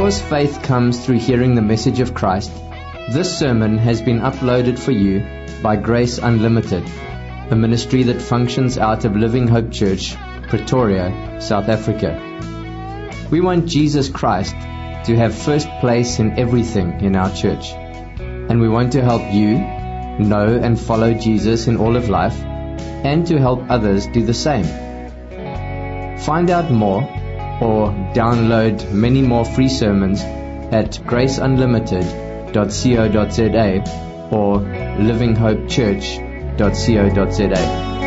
Because faith comes through hearing the message of Christ, this sermon has been uploaded for you by Grace Unlimited, a ministry that functions out of Living Hope Church, Pretoria, South Africa. We want Jesus Christ to have first place in everything in our church, and we want to help you know and follow Jesus in all of life, and to help others do the same. Find out more or download many more free sermons at graceunlimited.co.za or livinghopechurch.co.za.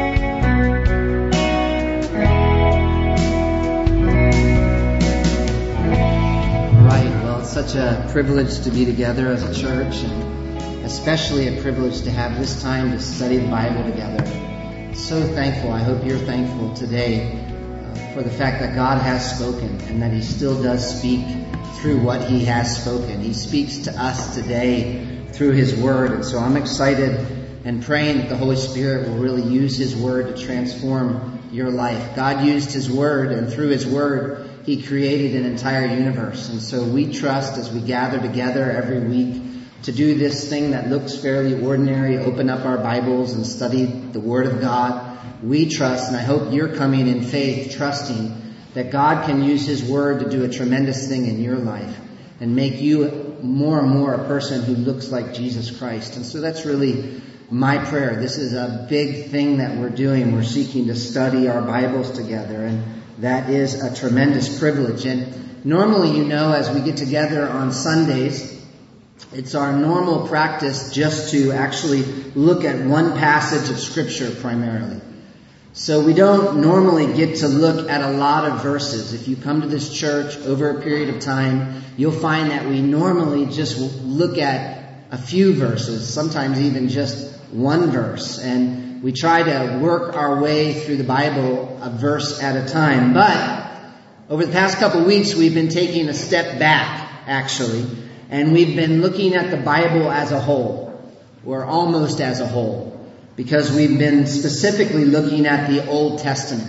Such a privilege to be together as a church, and especially a privilege to have this time to study the Bible together. So thankful. I hope you're thankful today for the fact that God has spoken and that He still does speak through what He has spoken. He speaks to us today through His Word, and so I'm excited and praying that the Holy Spirit will really use His Word to transform your life. God used His Word, and through His Word He created an entire universe. And so we trust as we gather together every week to do this thing that looks fairly ordinary, open up our Bibles and study the Word of God. We trust, and I hope you're coming in faith, trusting that God can use His Word to do a tremendous thing in your life and make you more and more a person who looks like Jesus Christ. And so that's really my prayer. This is a big thing that we're doing. We're seeking to study our Bibles together, and that is a tremendous privilege. And normally, as we get together on Sundays, it's our normal practice just to actually look at one passage of Scripture primarily. So we don't normally get to look at a lot of verses. If you come to this church over a period of time, you'll find that we normally just look at a few verses, sometimes even just one verse. And we try to work our way through the Bible a verse at a time. But over the past couple of weeks, we've been taking a step back, actually. And we've been looking at the Bible as a whole, or almost as a whole, because we've been specifically looking at the Old Testament,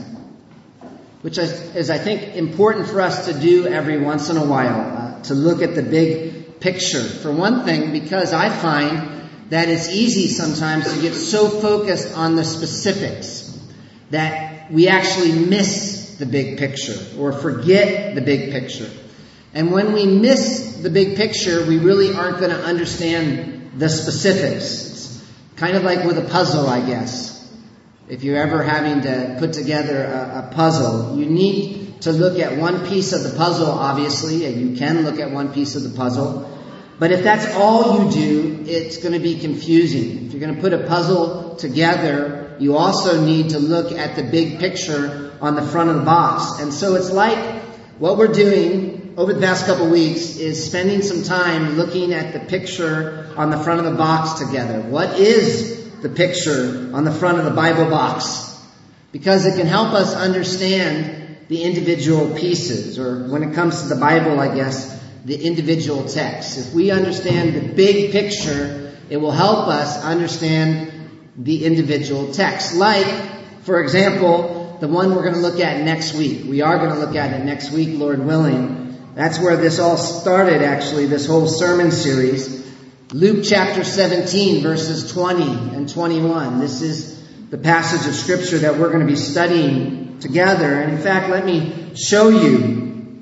which is I think, important for us to do every once in a while, to look at the big picture. For one thing, because I find that it's easy sometimes to get so focused on the specifics that we actually miss the big picture or forget the big picture. And when we miss the big picture, we really aren't going to understand the specifics. It's kind of like with a puzzle, I guess. If you're ever having to put together a puzzle, you need to look at one piece of the puzzle, obviously, and you can look at one piece of the puzzle. But if that's all you do, it's going to be confusing. If you're going to put a puzzle together, you also need to look at the big picture on the front of the box. And so it's like what we're doing over the past couple of weeks is spending some time looking at the picture on the front of the box together. What is the picture on the front of the Bible box? Because it can help us understand the individual pieces, or when it comes to the Bible, I guess, the individual texts. If we understand the big picture, it will help us understand the individual texts. Like, for example, the one we're going to look at next week. We are going to look at it next week, Lord willing. That's where this all started, actually, this whole sermon series. Luke chapter 17, verses 20 and 21. This is the passage of Scripture that we're going to be studying together. And in fact, let me show you.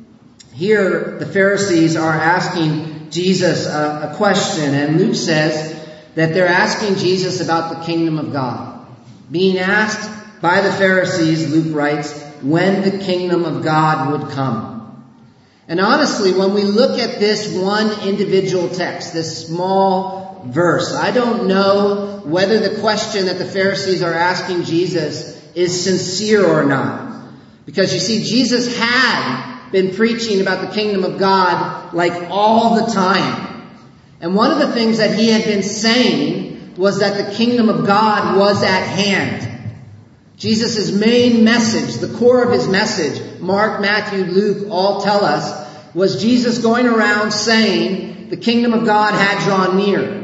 Here, the Pharisees are asking Jesus a question, and Luke says that they're asking Jesus about the kingdom of God. Being asked by the Pharisees, Luke writes, when the kingdom of God would come. And honestly, when we look at this one individual text, this small verse, I don't know whether the question that the Pharisees are asking Jesus is sincere or not. Because you see, Jesus had been preaching about the kingdom of God like all the time. And one of the things that he had been saying was that the kingdom of God was at hand. Jesus' main message, the core of his message, Mark, Matthew, Luke all tell us, was Jesus going around saying the kingdom of God had drawn near.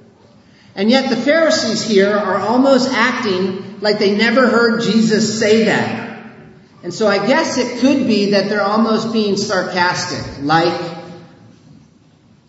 And yet the Pharisees here are almost acting like they never heard Jesus say that. And so I guess it could be that they're almost being sarcastic, like,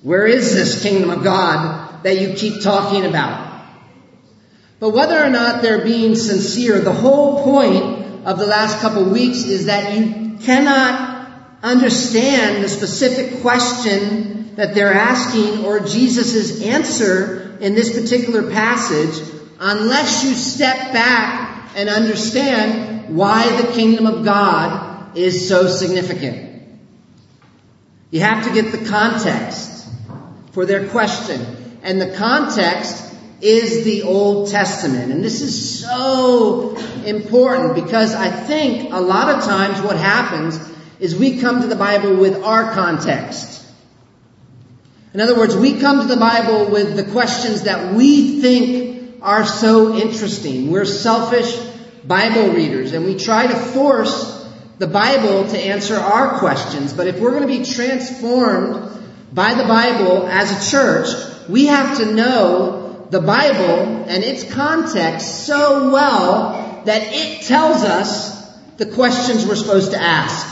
Where is this kingdom of God that you keep talking about? But whether or not they're being sincere, the whole point of the last couple of weeks is that you cannot understand the specific question that they're asking or Jesus' answer in this particular passage unless you step back and understand why the kingdom of God is so significant. You have to get the context for their question. And the context is the Old Testament. And this is so important because I think a lot of times what happens is we come to the Bible with our context. In other words, we come to the Bible with the questions that we think are so interesting. We're selfish Bible readers and we try to force the Bible to answer our questions. But if we're going to be transformed by the Bible as a church, we have to know the Bible and its context so well that it tells us the questions we're supposed to ask.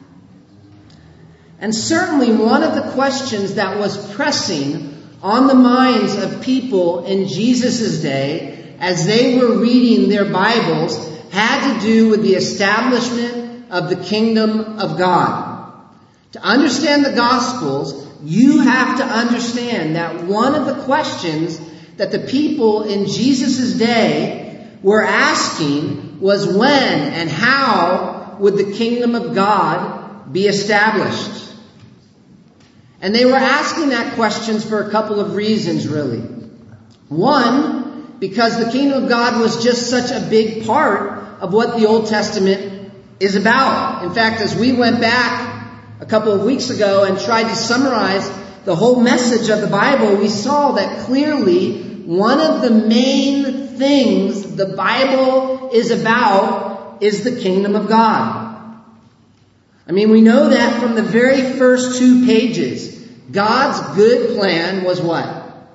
And certainly one of the questions that was pressing on the minds of people in Jesus' day as they were reading their Bibles had to do with the establishment of the kingdom of God. To understand the Gospels, you have to understand that one of the questions that the people in Jesus' day were asking was when and how would the kingdom of God be established? And they were asking that questions for a couple of reasons, really. One, because the kingdom of God was just such a big part of what the Old Testament is about. In fact, as we went back a couple of weeks ago and tried to summarize the whole message of the Bible, we saw that clearly one of the main things the Bible is about is the kingdom of God. I mean, we know that from the very first 2 pages. God's good plan was what?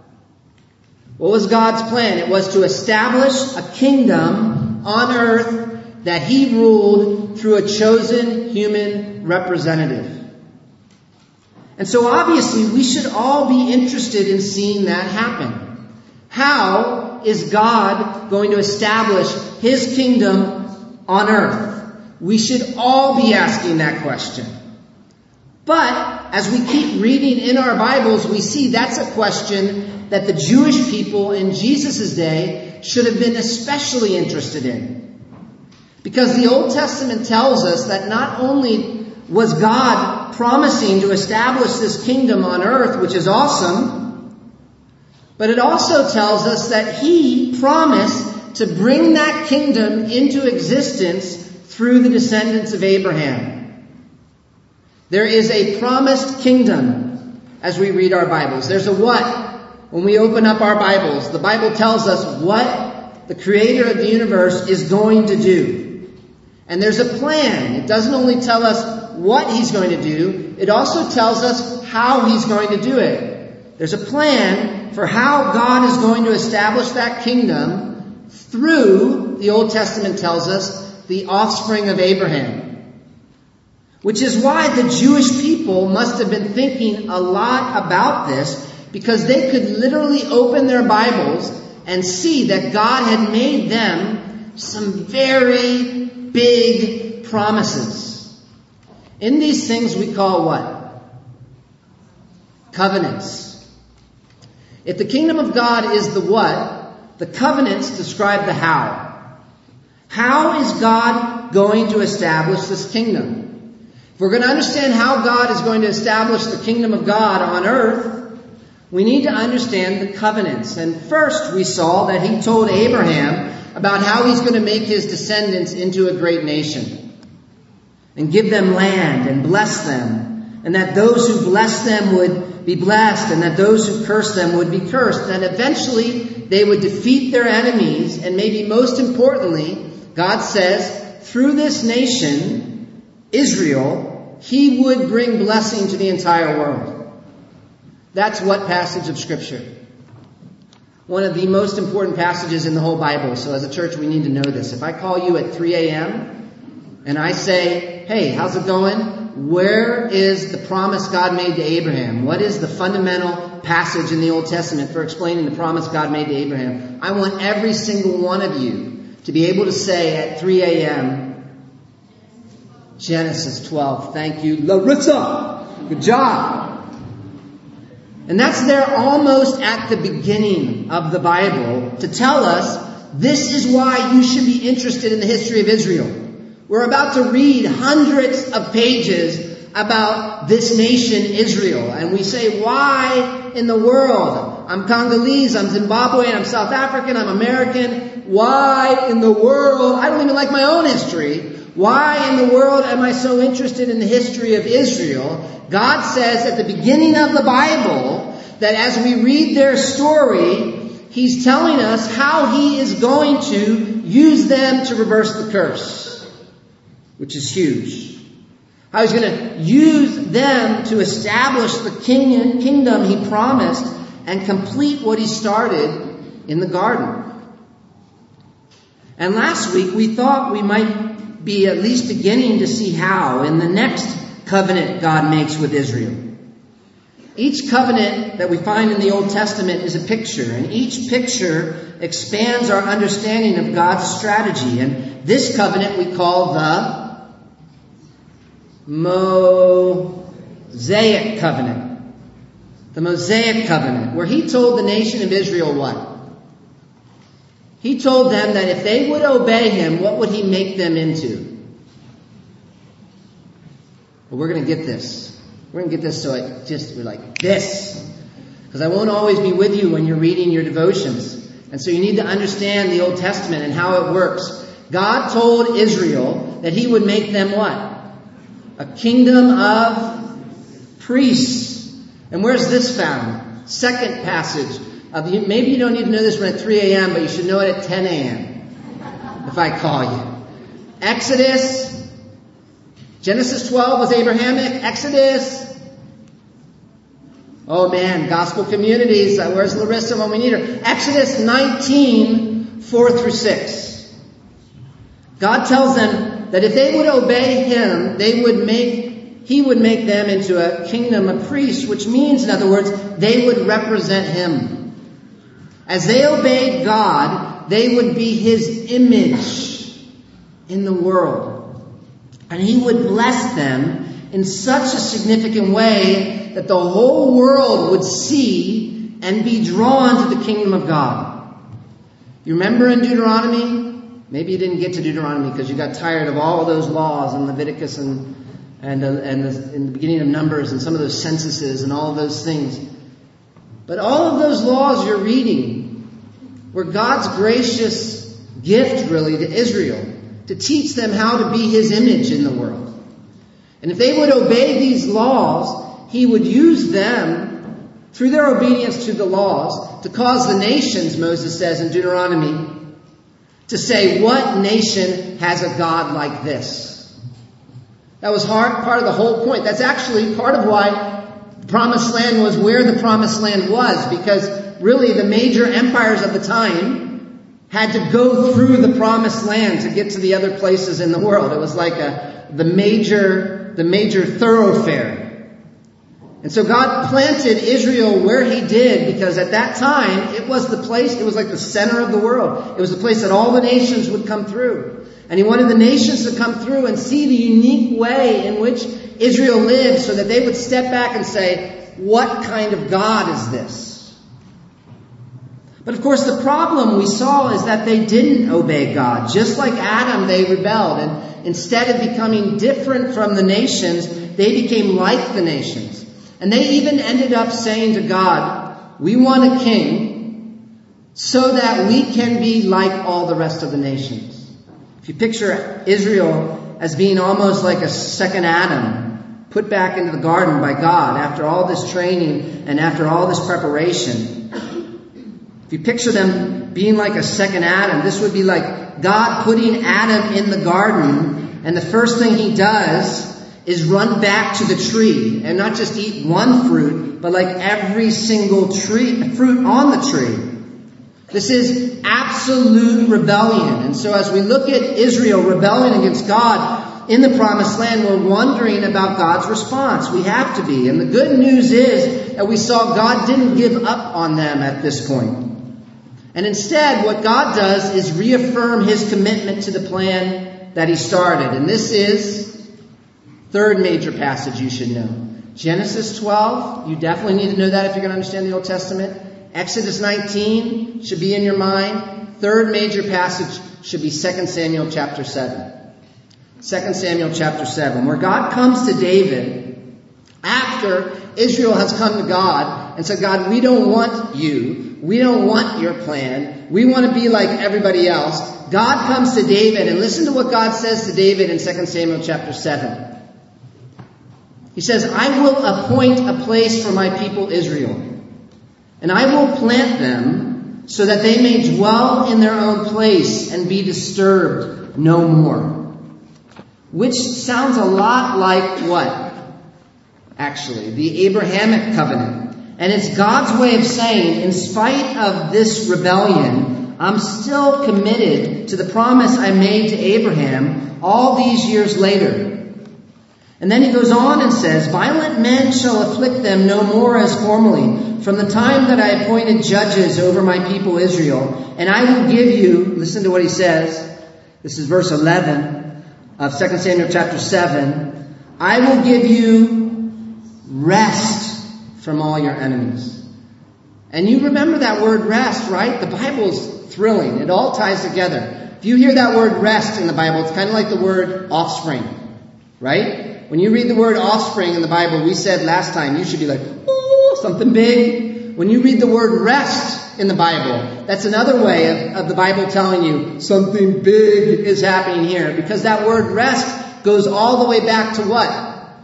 What was God's plan? It was to establish a kingdom on earth that He ruled through a chosen human representative. And so obviously we should all be interested in seeing that happen. How is God going to establish His kingdom on earth? We should all be asking that question. But as we keep reading in our Bibles, we see that's a question that the Jewish people in Jesus' day should have been especially interested in. Because the Old Testament tells us that not only was God promising to establish this kingdom on earth, which is awesome, but it also tells us that He promised to bring that kingdom into existence through the descendants of Abraham. There is a promised kingdom as we read our Bibles. There's a what when we open up our Bibles. The Bible tells us what the Creator of the universe is going to do. And there's a plan. It doesn't only tell us what He's going to do, it also tells us how He's going to do it. There's a plan for how God is going to establish that kingdom through, the Old Testament tells us, the offspring of Abraham. Which is why the Jewish people must have been thinking a lot about this, because they could literally open their Bibles and see that God had made them some very big promises. In these things we call what? Covenants. If the kingdom of God is the what, the covenants describe the how. How is God going to establish this kingdom? If we're going to understand how God is going to establish the kingdom of God on earth, we need to understand the covenants. And first we saw that He told Abraham about how He's going to make his descendants into a great nation and give them land and bless them, and that those who bless them would be blessed and that those who curse them would be cursed, and eventually they would defeat their enemies, and maybe most importantly, God says, through this nation, Israel, He would bring blessing to the entire world. That's what passage of Scripture? One of the most important passages in the whole Bible. So as a church, we need to know this. If I call you at 3 a.m. and I say, hey, how's it going? where is the promise God made to Abraham? What is the fundamental passage in the Old Testament for explaining the promise God made to Abraham? I want every single one of you to be able to say at 3 a.m., Genesis 12. Thank you, Larissa. Good job. And that's there almost at the beginning of the Bible to tell us this is why you should be interested in the history of Israel. We're about to read hundreds of pages about this nation, Israel. And we say, why in the world? I'm Congolese, I'm Zimbabwean, I'm South African, I'm American. Why in the world? I don't even like my own history. Why in the world am I so interested in the history of Israel? God says at the beginning of the Bible that as we read their story, He's telling us how He is going to use them to reverse the curse, which is huge. How He's going to use them to establish the kingdom He promised and complete what He started in the garden. And last week we thought we might be at least beginning to see how in the next covenant God makes with Israel. Each covenant that we find in the Old Testament is a picture, and each picture expands our understanding of God's strategy. And this covenant we call the Mosaic covenant. The Mosaic covenant, where He told the nation of Israel what? He told them that if they would obey Him, what would He make them into? Well, we're going to get this. We're going to get this so we're like this. Because I won't always be with you when you're reading your devotions. And so you need to understand the Old Testament and how it works. God told Israel that He would make them what? A kingdom of priests. And where's this found? Second passage. Maybe you don't need to know this one at 3 a.m., but you should know it at 10 a.m. if I call you. Exodus. Genesis 12 was Abrahamic. Exodus. Oh man, gospel communities. Where's Larissa when we need her? Exodus 19, 4 through 6. God tells them that if they would obey Him, He would make them into a kingdom of priests, which means, in other words, they would represent Him. As they obeyed God, they would be His image in the world. And He would bless them in such a significant way that the whole world would see and be drawn to the kingdom of God. You remember in Deuteronomy? Maybe you didn't get to Deuteronomy because you got tired of all those laws in Leviticus and in the beginning of Numbers and some of those censuses and all of those things. But all of those laws you're reading were God's gracious gift, really, to Israel, to teach them how to be His image in the world. And if they would obey these laws, He would use them, through their obedience to the laws, to cause the nations, Moses says in Deuteronomy, to say, what nation has a God like this? That was part of the whole point. That's actually part of why the Promised Land was where the Promised Land was, because really the major empires of the time had to go through the Promised Land to get to the other places in the world. It was like the major thoroughfare. And so God planted Israel where He did, because at that time it was like the center of the world. It was the place that all the nations would come through. And He wanted the nations to come through and see the unique way in which Israel lived, so that they would step back and say, what kind of God is this? But of course the problem we saw is that they didn't obey God. Just like Adam, they rebelled. And instead of becoming different from the nations, they became like the nations. And they even ended up saying to God, we want a king so that we can be like all the rest of the nations. If you picture Israel as being almost like a second Adam, put back into the garden by God after all this training and after all this preparation. If you picture them being like a second Adam, this would be like God putting Adam in the garden, and the first thing He does is run back to the tree and not just eat one fruit, but like every single fruit on the tree. This is absolute rebellion. And so as we look at Israel rebelling against God, in the promised land, we're wondering about God's response. We have to be. And the good news is that we saw God didn't give up on them at this point. And instead, what God does is reaffirm his commitment to the plan that he started. And this is third major passage you should know. Genesis 12, you definitely need to know that if you're going to understand the Old Testament. Exodus 19 should be in your mind. Third major passage should be 2 Samuel chapter 7. 2 Samuel chapter 7, where God comes to David after Israel has come to God and said, God, we don't want you. We don't want your plan. We want to be like everybody else. God comes to David, and listen to what God says to David in 2 Samuel chapter 7. He says, I will appoint a place for my people Israel, and I will plant them so that they may dwell in their own place and be disturbed no more. Which sounds a lot like what? Actually, the Abrahamic covenant. And it's God's way of saying, in spite of this rebellion, I'm still committed to the promise I made to Abraham all these years later. And then he goes on and says, violent men shall afflict them no more as formerly, from the time that I appointed judges over my people Israel. And I will give you, listen to what he says, this is verse 11 of 2 Samuel chapter 7, I will give you rest from all your enemies. And you remember that word rest, right? The Bible's thrilling. It all ties together. If you hear that word rest in the Bible, it's kind of like the word offspring, right? When you read the word offspring in the Bible, we said last time, you should be like, ooh, something big. When you read the word rest in the Bible, that's another way of the Bible telling you something big is happening here. Because that word rest goes all the way back to what?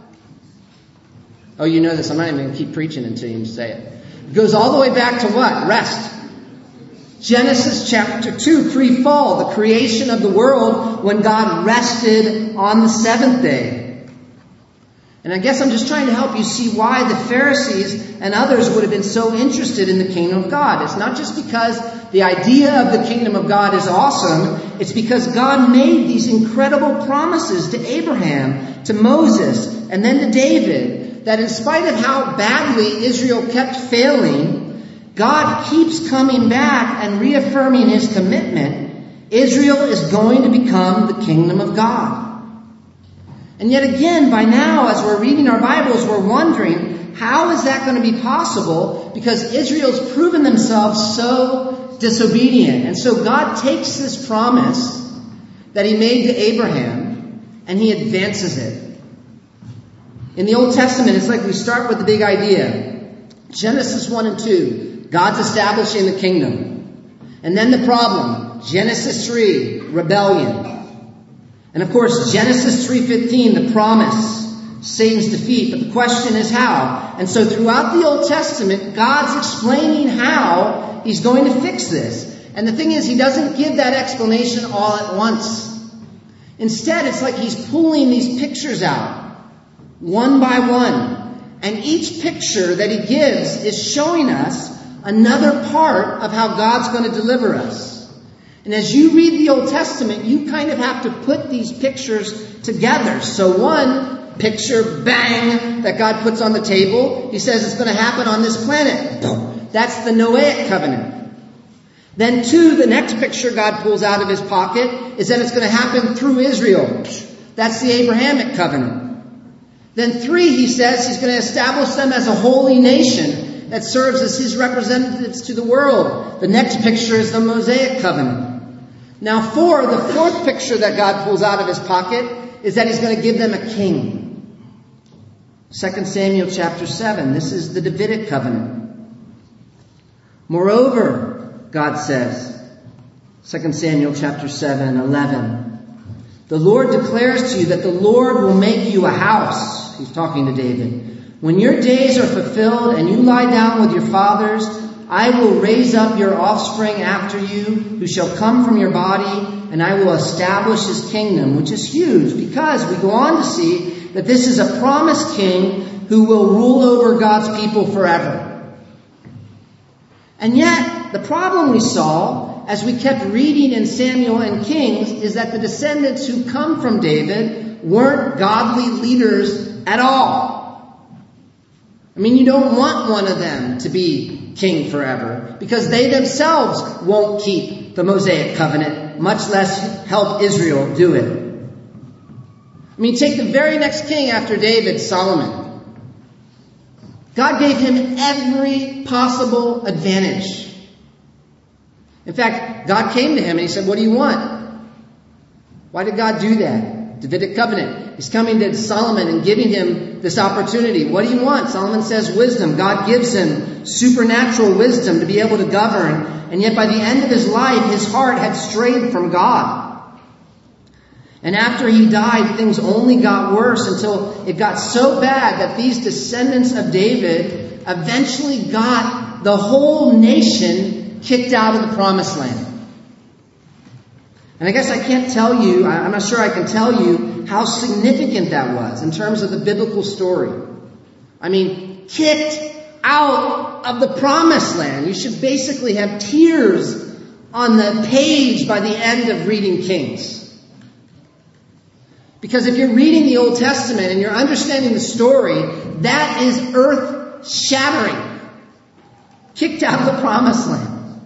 Oh, you know this. I'm not even going to keep preaching until you say it. It goes all the way back to what? Rest. Genesis chapter 2, pre-fall, the creation of the world when God rested on the seventh day. And I guess I'm just trying to help you see why the Pharisees and others would have been so interested in the kingdom of God. It's not just because the idea of the kingdom of God is awesome. It's because God made these incredible promises to Abraham, to Moses, and then to David, that in spite of how badly Israel kept failing, God keeps coming back and reaffirming his commitment. Israel is going to become the kingdom of God. And yet again, by now, as we're reading our Bibles, we're wondering, how is that going to be possible? Because Israel's proven themselves so disobedient. And so God takes this promise that he made to Abraham and he advances it. In the Old Testament, it's like we start with the big idea. Genesis 1 and 2, God's establishing the kingdom. And then the problem, Genesis 3, rebellion. And of course, Genesis 3:15, the promise, Satan's defeat. But the question is how? And so throughout the Old Testament, God's explaining how he's going to fix this. And the thing is, he doesn't give that explanation all at once. Instead, it's like he's pulling these pictures out, one by one. And each picture that he gives is showing us another part of how God's going to deliver us. And as you read the Old Testament, you kind of have to put these pictures together. So one picture, bang, that God puts on the table, he says it's going to happen on this planet. That's the Noahic covenant. Then two, the next picture God pulls out of his pocket is that it's going to happen through Israel. That's the Abrahamic covenant. Then three, he says he's going to establish them as a holy nation that serves as his representatives to the world. The next picture is the Mosaic covenant. Now four, the fourth picture that God pulls out of his pocket is that he's going to give them a king. 2 Samuel chapter 7, this is the Davidic covenant. Moreover, God says, 2 Samuel chapter 7, 11, the Lord declares to you that the Lord will make you a house. He's talking to David. When your days are fulfilled and you lie down with your fathers, I will raise up your offspring after you, who shall come from your body, and I will establish his kingdom, which is huge, because we go on to see that this is a promised king who will rule over God's people forever. And yet, the problem we saw, as we kept reading in Samuel and Kings, is that the descendants who come from David weren't godly leaders at all. I mean, you don't want one of them to be king forever, because they themselves won't keep the Mosaic covenant, much less help Israel do it. I mean, take the very next king after David, Solomon. God gave him every possible advantage. In fact, God came to him and he said, "What do you want?" Why did God do that? Davidic covenant. He's coming to Solomon and giving him this opportunity. What do you want? Solomon says wisdom. God gives him supernatural wisdom to be able to govern. And yet by the end of his life, his heart had strayed from God. And after he died, things only got worse until it got so bad that these descendants of David eventually got the whole nation kicked out of the promised land. And I guess I can't tell you, I'm not sure I can tell you how significant that was in terms of the biblical story. I mean, kicked out of the promised land. You should basically have tears on the page by the end of reading Kings. Because if you're reading the Old Testament and you're understanding the story, that is earth-shattering. Kicked out of the promised land.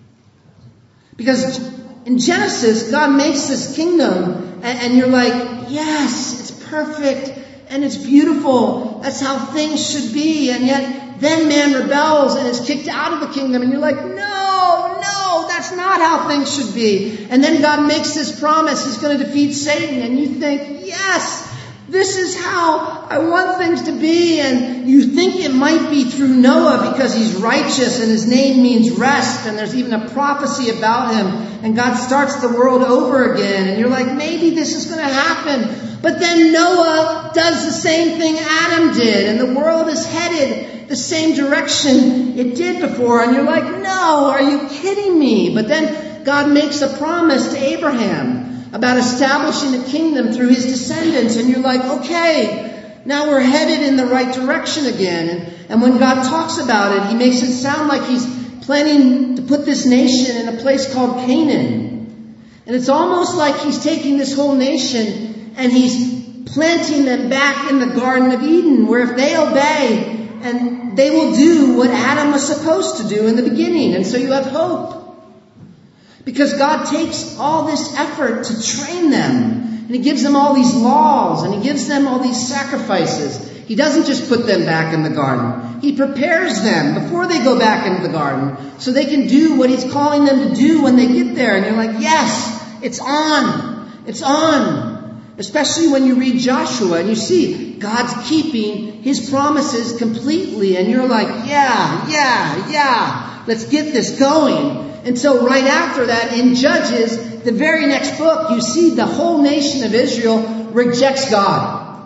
Because in Genesis, God makes this kingdom and you're like, yes, it's perfect and it's beautiful. That's how things should be. And yet then man rebels and is kicked out of the kingdom and you're like, no, that's not how things should be. And then God makes this promise, He's going to defeat Satan. And you think, yes, this is how I want things to be. And you think it might be through Noah because he's righteous and his name means rest. And there's even a prophecy about him. And God starts the world over again. And you're like, maybe this is going to happen. But then Noah does the same thing Adam did. And the world is headed the same direction it did before. And you're like, no, are you kidding me? But then God makes a promise to Abraham about establishing a kingdom through his descendants. And you're like, okay, now we're headed in the right direction again. And when God talks about it, He makes it sound like He's planning to put this nation in a place called Canaan. And it's almost like He's taking this whole nation and He's planting them back in the Garden of Eden, where if they obey, and they will do what Adam was supposed to do in the beginning. And so you have hope. Because God takes all this effort to train them. And He gives them all these laws. And He gives them all these sacrifices. He doesn't just put them back in the garden. He prepares them before they go back into the garden so they can do what He's calling them to do when they get there. And you're like, yes, it's on. It's on. Especially when you read Joshua and you see God's keeping His promises completely. And you're like, yeah, let's get this going. And so right after that, in Judges, the very next book, you see the whole nation of Israel rejects God.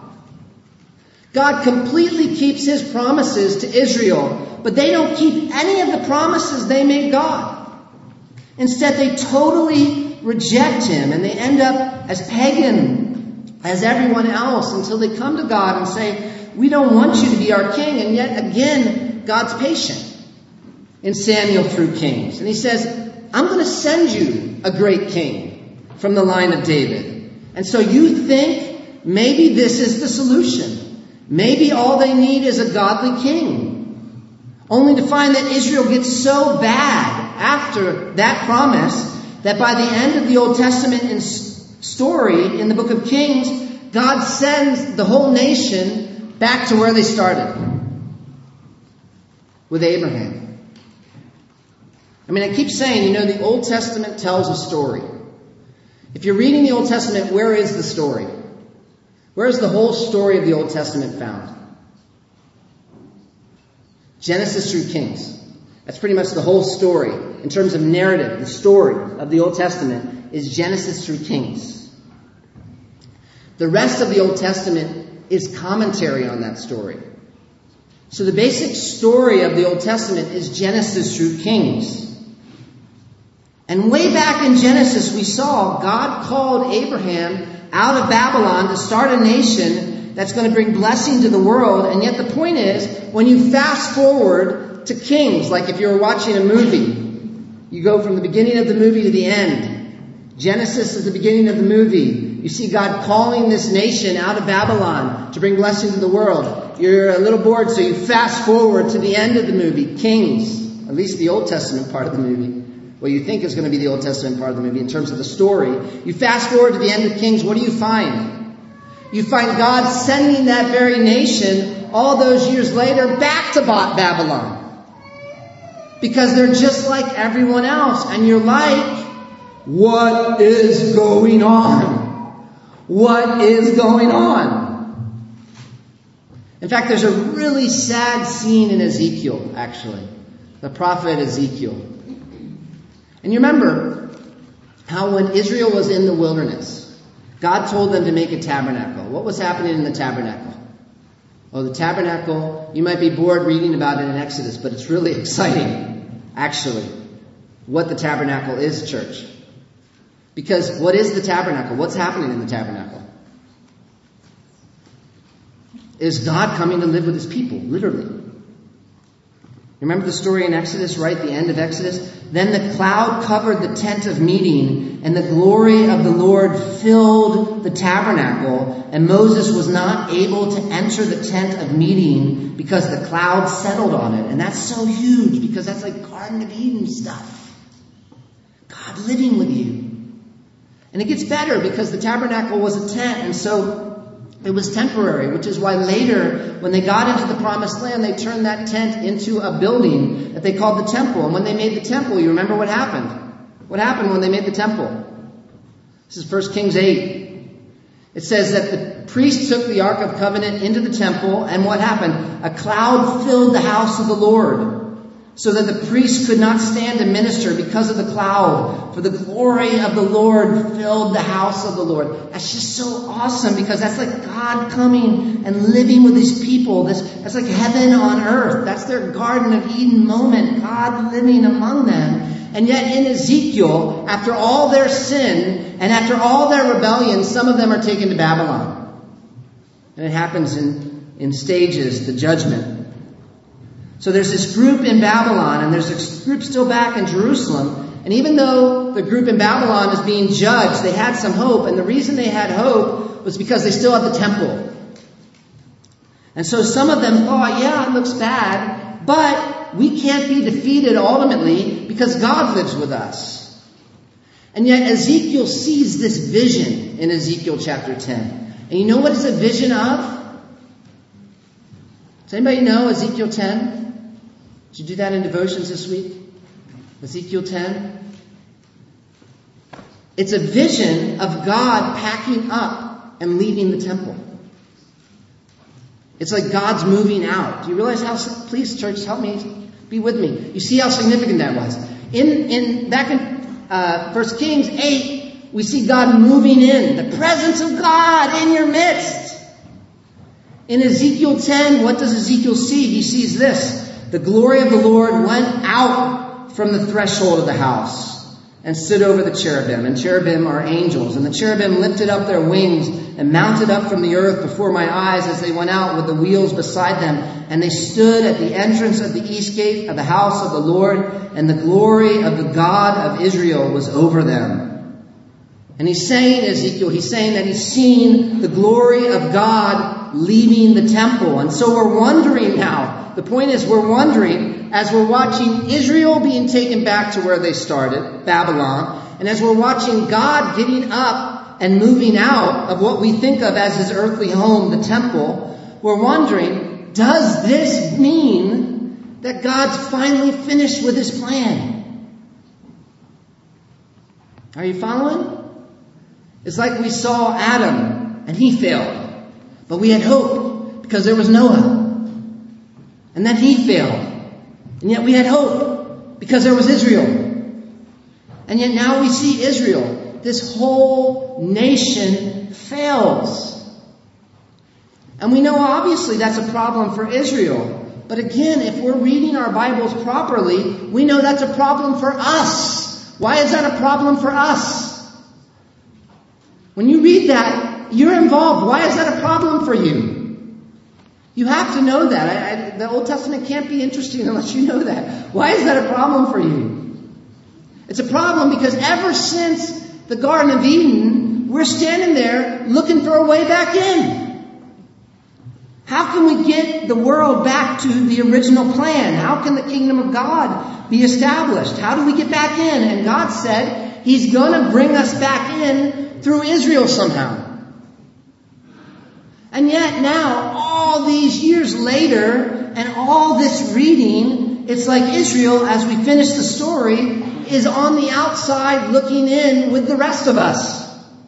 God completely keeps His promises to Israel, but they don't keep any of the promises they made God. Instead, they totally reject Him, and they end up as pagan as everyone else until they come to God and say, we don't want you to be our king. And yet again, God's patient in Samuel through Kings. And He says, I'm going to send you a great king from the line of David. And so you think maybe this is the solution. Maybe all they need is a godly king. Only to find that Israel gets so bad after that promise that by the end of the Old Testament story in the book of Kings, God sends the whole nation back to where they started. With Abraham. I mean, I keep saying, the Old Testament tells a story. If you're reading the Old Testament, where is the story? Where is the whole story of the Old Testament found? Genesis through Kings. That's pretty much the whole story. In terms of narrative, the story of the Old Testament is Genesis through Kings. The rest of the Old Testament is commentary on that story. So the basic story of the Old Testament is Genesis through Kings. And way back in Genesis, we saw God called Abraham out of Babylon to start a nation that's going to bring blessing to the world. And yet the point is, when you fast forward to Kings, like if you were watching a movie, you go from the beginning of the movie to the end. Genesis is the beginning of the movie. You see God calling this nation out of Babylon to bring blessing to the world. You're a little bored, so you fast forward to the end of the movie, Kings, at least the Old Testament part of the movie. What you think is going to be the Old Testament part of the movie in terms of the story. You fast forward to the end of Kings, what do you find? You find God sending that very nation all those years later back to Babylon. Because they're just like everyone else. And you're like, what is going on? What is going on? In fact, there's a really sad scene in Ezekiel, actually. The prophet Ezekiel. And you remember how when Israel was in the wilderness, God told them to make a tabernacle. What was happening in the tabernacle? Oh, the tabernacle, you might be bored reading about it in Exodus, but it's really exciting, actually, what the tabernacle is, church. Because what is the tabernacle? What's happening in the tabernacle? Is God coming to live with his people, literally. Remember the story in Exodus, right? The end of Exodus? Then the cloud covered the tent of meeting, and the glory of the Lord filled the tabernacle, and Moses was not able to enter the tent of meeting because the cloud settled on it. And that's so huge, because that's like Garden of Eden stuff. God living with you. And it gets better, because the tabernacle was a tent, and so it was temporary, which is why later, when they got into the promised land, they turned that tent into a building that they called the temple. And when they made the temple, you remember what happened? What happened when they made the temple? This is 1 Kings 8. It says that the priest took the Ark of Covenant into the temple, and what happened? A cloud filled the house of the Lord, so that the priest could not stand to minister because of the cloud. For the glory of the Lord filled the house of the Lord. That's just so awesome, because that's like God coming and living with his people. That's like heaven on earth. That's their Garden of Eden moment. God living among them. And yet in Ezekiel, after all their sin and after all their rebellion, some of them are taken to Babylon. And it happens in stages, the judgment. So there's this group in Babylon, and there's this group still back in Jerusalem. And even though the group in Babylon is being judged, they had some hope. And the reason they had hope was because they still had the temple. And so some of them thought, yeah, it looks bad, but we can't be defeated ultimately because God lives with us. And yet Ezekiel sees this vision in Ezekiel chapter 10. And you know what it's a vision of? Does anybody know Ezekiel 10? Did you do that in devotions this week? Ezekiel 10? It's a vision of God packing up and leaving the temple. It's like God's moving out. Do you realize how, please church, help me, be with me. You see how significant that was. Back in 1 Kings 8, we see God moving in. The presence of God in your midst. In Ezekiel 10, what does Ezekiel see? He sees this. The glory of the Lord went out from the threshold of the house and stood over the cherubim. And cherubim are angels. And the cherubim lifted up their wings and mounted up from the earth before my eyes as they went out with the wheels beside them. And they stood at the entrance of the east gate of the house of the Lord. And the glory of the God of Israel was over them. And he's saying, Ezekiel, he's saying that he's seen the glory of God leaving the temple. And so we're wondering now. The point is, we're wondering, as we're watching Israel being taken back to where they started, Babylon, and as we're watching God getting up and moving out of what we think of as his earthly home, the temple, we're wondering, does this mean that God's finally finished with his plan? Are you following? It's like we saw Adam, and he failed. But we had hope, because there was Noah. And then he failed. And yet we had hope because there was Israel. And yet now we see Israel. This whole nation fails. And we know obviously that's a problem for Israel. But again, if we're reading our Bibles properly, we know that's a problem for us. Why is that a problem for us? When you read that, you're involved. Why is that a problem for you? You have to know that. The Old Testament can't be interesting unless you know that. Why is that a problem for you? It's a problem because ever since the Garden of Eden, we're standing there looking for a way back in. How can we get the world back to the original plan? How can the kingdom of God be established? How do we get back in? And God said He's going to bring us back in through Israel somehow. And yet now, all these years later, and all this reading, it's like Israel, as we finish the story, is on the outside looking in with the rest of us.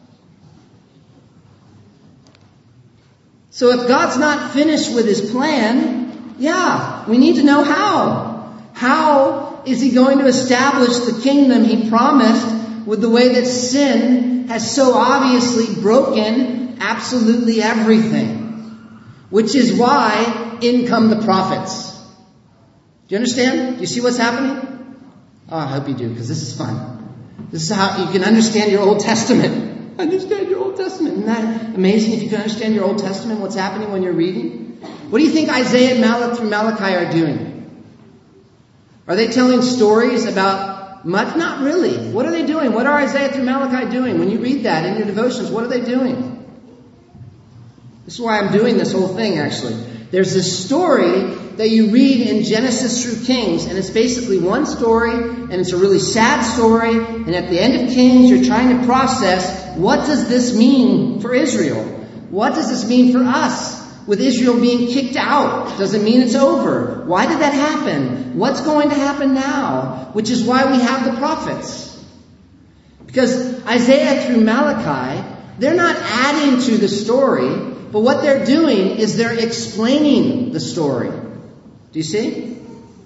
So if God's not finished with His plan, we need to know how. How is He going to establish the kingdom He promised with the way that sin has so obviously broken absolutely everything? Which is why in come the prophets. Do you understand? Do you see what's happening? Oh, I hope you do, because this is fun. This is how you can understand your Old Testament. Understand your Old Testament. Isn't that amazing if you can understand your Old Testament, what's happening when you're reading? What do you think Isaiah and through Malachi are doing? Are they telling stories about much? Not really. What are they doing? What are Isaiah through Malachi doing? When you read that in your devotions, what are they doing? This is why I'm doing this whole thing, actually. There's this story that you read in Genesis through Kings, and it's basically one story, and it's a really sad story, and at the end of Kings, you're trying to process, what does this mean for Israel? What does this mean for us? With Israel being kicked out, does it mean it's over? Why did that happen? What's going to happen now? Which is why we have the prophets. Because Isaiah through Malachi, they're not adding to the story, but what they're doing is they're explaining the story. Do you see?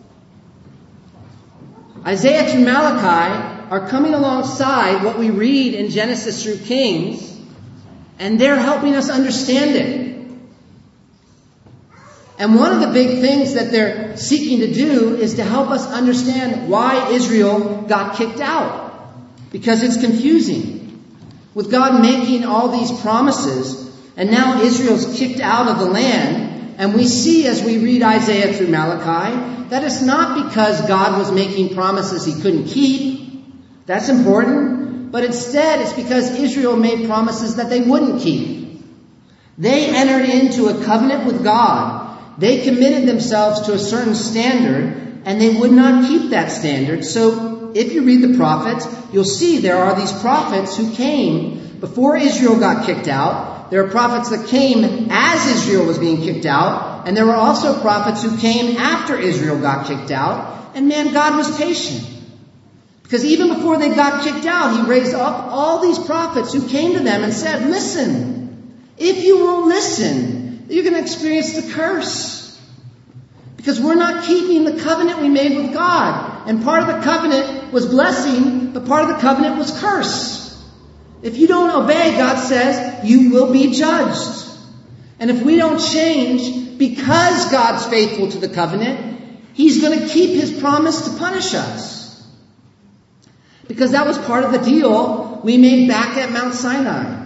Isaiah through Malachi are coming alongside what we read in Genesis through Kings, and they're helping us understand it. And one of the big things that they're seeking to do is to help us understand why Israel got kicked out. Because it's confusing. With God making all these promises, and now Israel's kicked out of the land, and we see as we read Isaiah through Malachi, that it's not because God was making promises He couldn't keep. That's important. But instead, it's because Israel made promises that they wouldn't keep. They entered into a covenant with God. They committed themselves to a certain standard, and they would not keep that standard. So, if you read the prophets, you'll see there are these prophets who came before Israel got kicked out. There are prophets that came as Israel was being kicked out. And there were also prophets who came after Israel got kicked out. And man, God was patient. Because even before they got kicked out, He raised up all these prophets who came to them and said, listen, if you won't listen, you're going to experience the curse. Because we're not keeping the covenant we made with God. And part of the covenant was blessing, but part of the covenant was curse. If you don't obey, God says, you will be judged. And if we don't change, because God's faithful to the covenant, He's going to keep His promise to punish us. Because that was part of the deal we made back at Mount Sinai.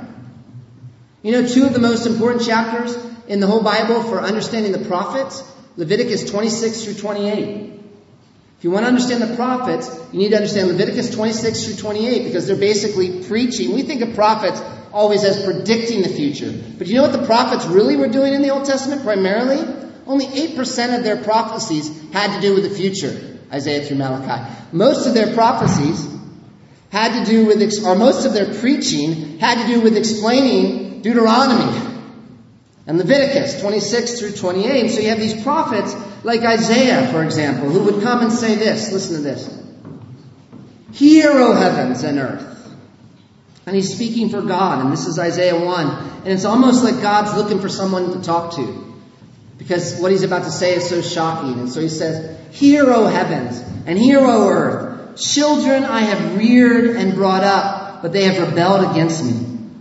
You know, two of the most important chapters in the whole Bible for understanding the prophets, Leviticus 26 through 28. If you want to understand the prophets, you need to understand Leviticus 26 through 28 because they're basically preaching. We think of prophets always as predicting the future. But you know what the prophets really were doing in the Old Testament primarily? Only 8% of their prophecies had to do with the future, Isaiah through Malachi. Most of their prophecies had to do with, or most of their preaching had to do with explaining Deuteronomy and Leviticus 26 through 28. So you have these prophets like Isaiah, for example, who would come and say this. Listen to this. Hear, O heavens and earth. And he's speaking for God. And this is Isaiah 1. And it's almost like God's looking for someone to talk to. Because what he's about to say is so shocking. And so he says, Hear, O heavens, and hear, O earth. Children I have reared and brought up, but they have rebelled against me.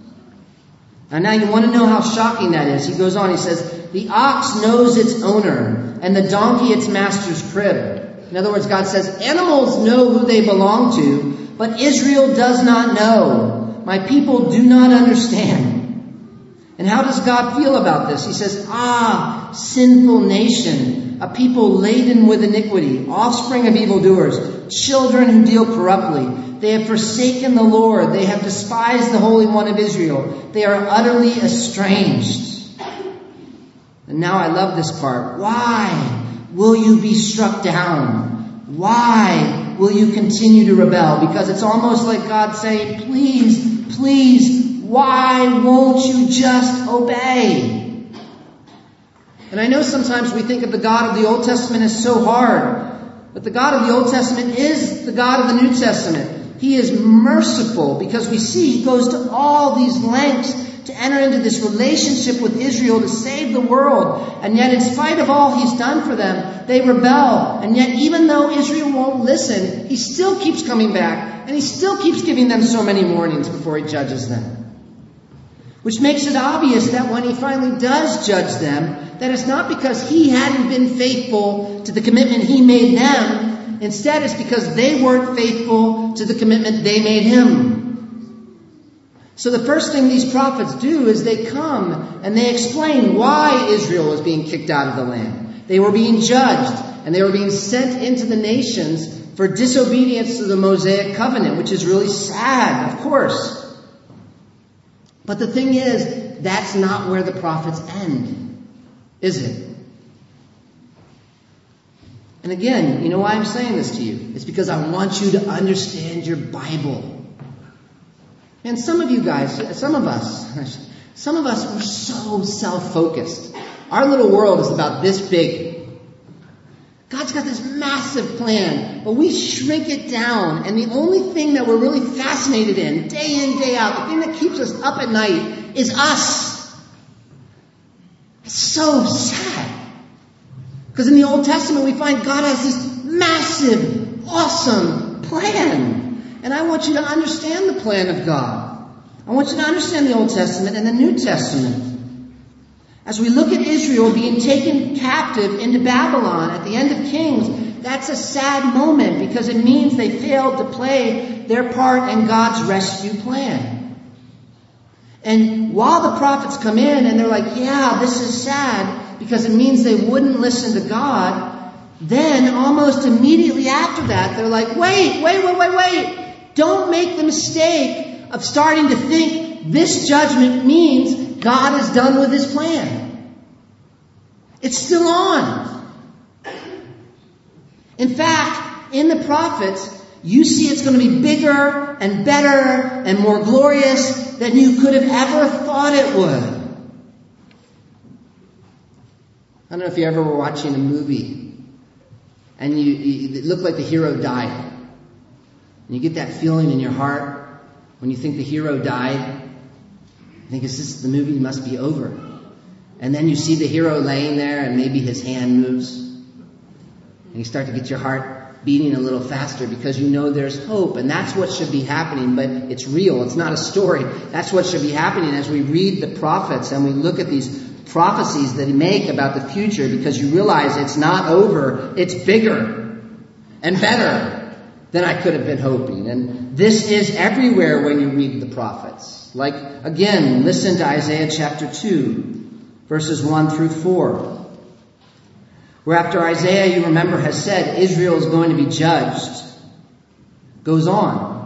And now you want to know how shocking that is. He goes on, he says, the ox knows its owner, and the donkey its master's crib. In other words, God says, animals know who they belong to, but Israel does not know. My people do not understand. And how does God feel about this? He says, sinful nation, children, a people laden with iniquity, offspring of evildoers, children who deal corruptly. They have forsaken the Lord. They have despised the Holy One of Israel. They are utterly estranged. And now I love this part. Why will you be struck down? Why will you continue to rebel? Because it's almost like God saying, please, please, why won't you just obey? And I know sometimes we think of the God of the Old Testament as so hard, but the God of the Old Testament is the God of the New Testament. He is merciful because we see He goes to all these lengths to enter into this relationship with Israel to save the world. And yet in spite of all He's done for them, they rebel. And yet even though Israel won't listen, He still keeps coming back and He still keeps giving them so many warnings before He judges them. Which makes it obvious that when He finally does judge them, that it's not because He hadn't been faithful to the commitment He made them. Instead, it's because they weren't faithful to the commitment they made Him. So the first thing these prophets do is they come and they explain why Israel was being kicked out of the land. They were being judged and they were being sent into the nations for disobedience to the Mosaic covenant, which is really sad, of course. But the thing is, that's not where the prophets end, is it? And again, you know why I'm saying this to you? It's because I want you to understand your Bible. And some of you guys, some of us are so self-focused. Our little world is about this big. God's got this massive plan, but we shrink it down, and the only thing that we're really fascinated in, day in, day out, the thing that keeps us up at night, is us. It's so sad. Because in the Old Testament, we find God has this massive, awesome plan. And I want you to understand the plan of God. I want you to understand the Old Testament and the New Testament. As we look at Israel being taken captive into Babylon at the end of Kings, that's a sad moment because it means they failed to play their part in God's rescue plan. And while the prophets come in and they're like, yeah, this is sad because it means they wouldn't listen to God, then almost immediately after that, they're like, wait. Don't make the mistake of starting to think this judgment means God is done with His plan. It's still on. In fact, in the prophets, you see it's going to be bigger and better and more glorious than you could have ever thought it would. I don't know if you ever were watching a movie and it looked like the hero died. And you get that feeling in your heart when you think the hero died. You think, the movie must be over. And then you see the hero laying there and maybe his hand moves. And you start to get your heart beating a little faster because you know there's hope. And that's what should be happening, but it's real. It's not a story. That's what should be happening as we read the prophets and we look at these prophecies that make about the future, because you realize it's not over. It's bigger and better than I could have been hoping. And this is everywhere when you read the prophets. Like, again, listen to Isaiah chapter 2, verses 1 through 4. Where after Isaiah, you remember, has said Israel is going to be judged, goes on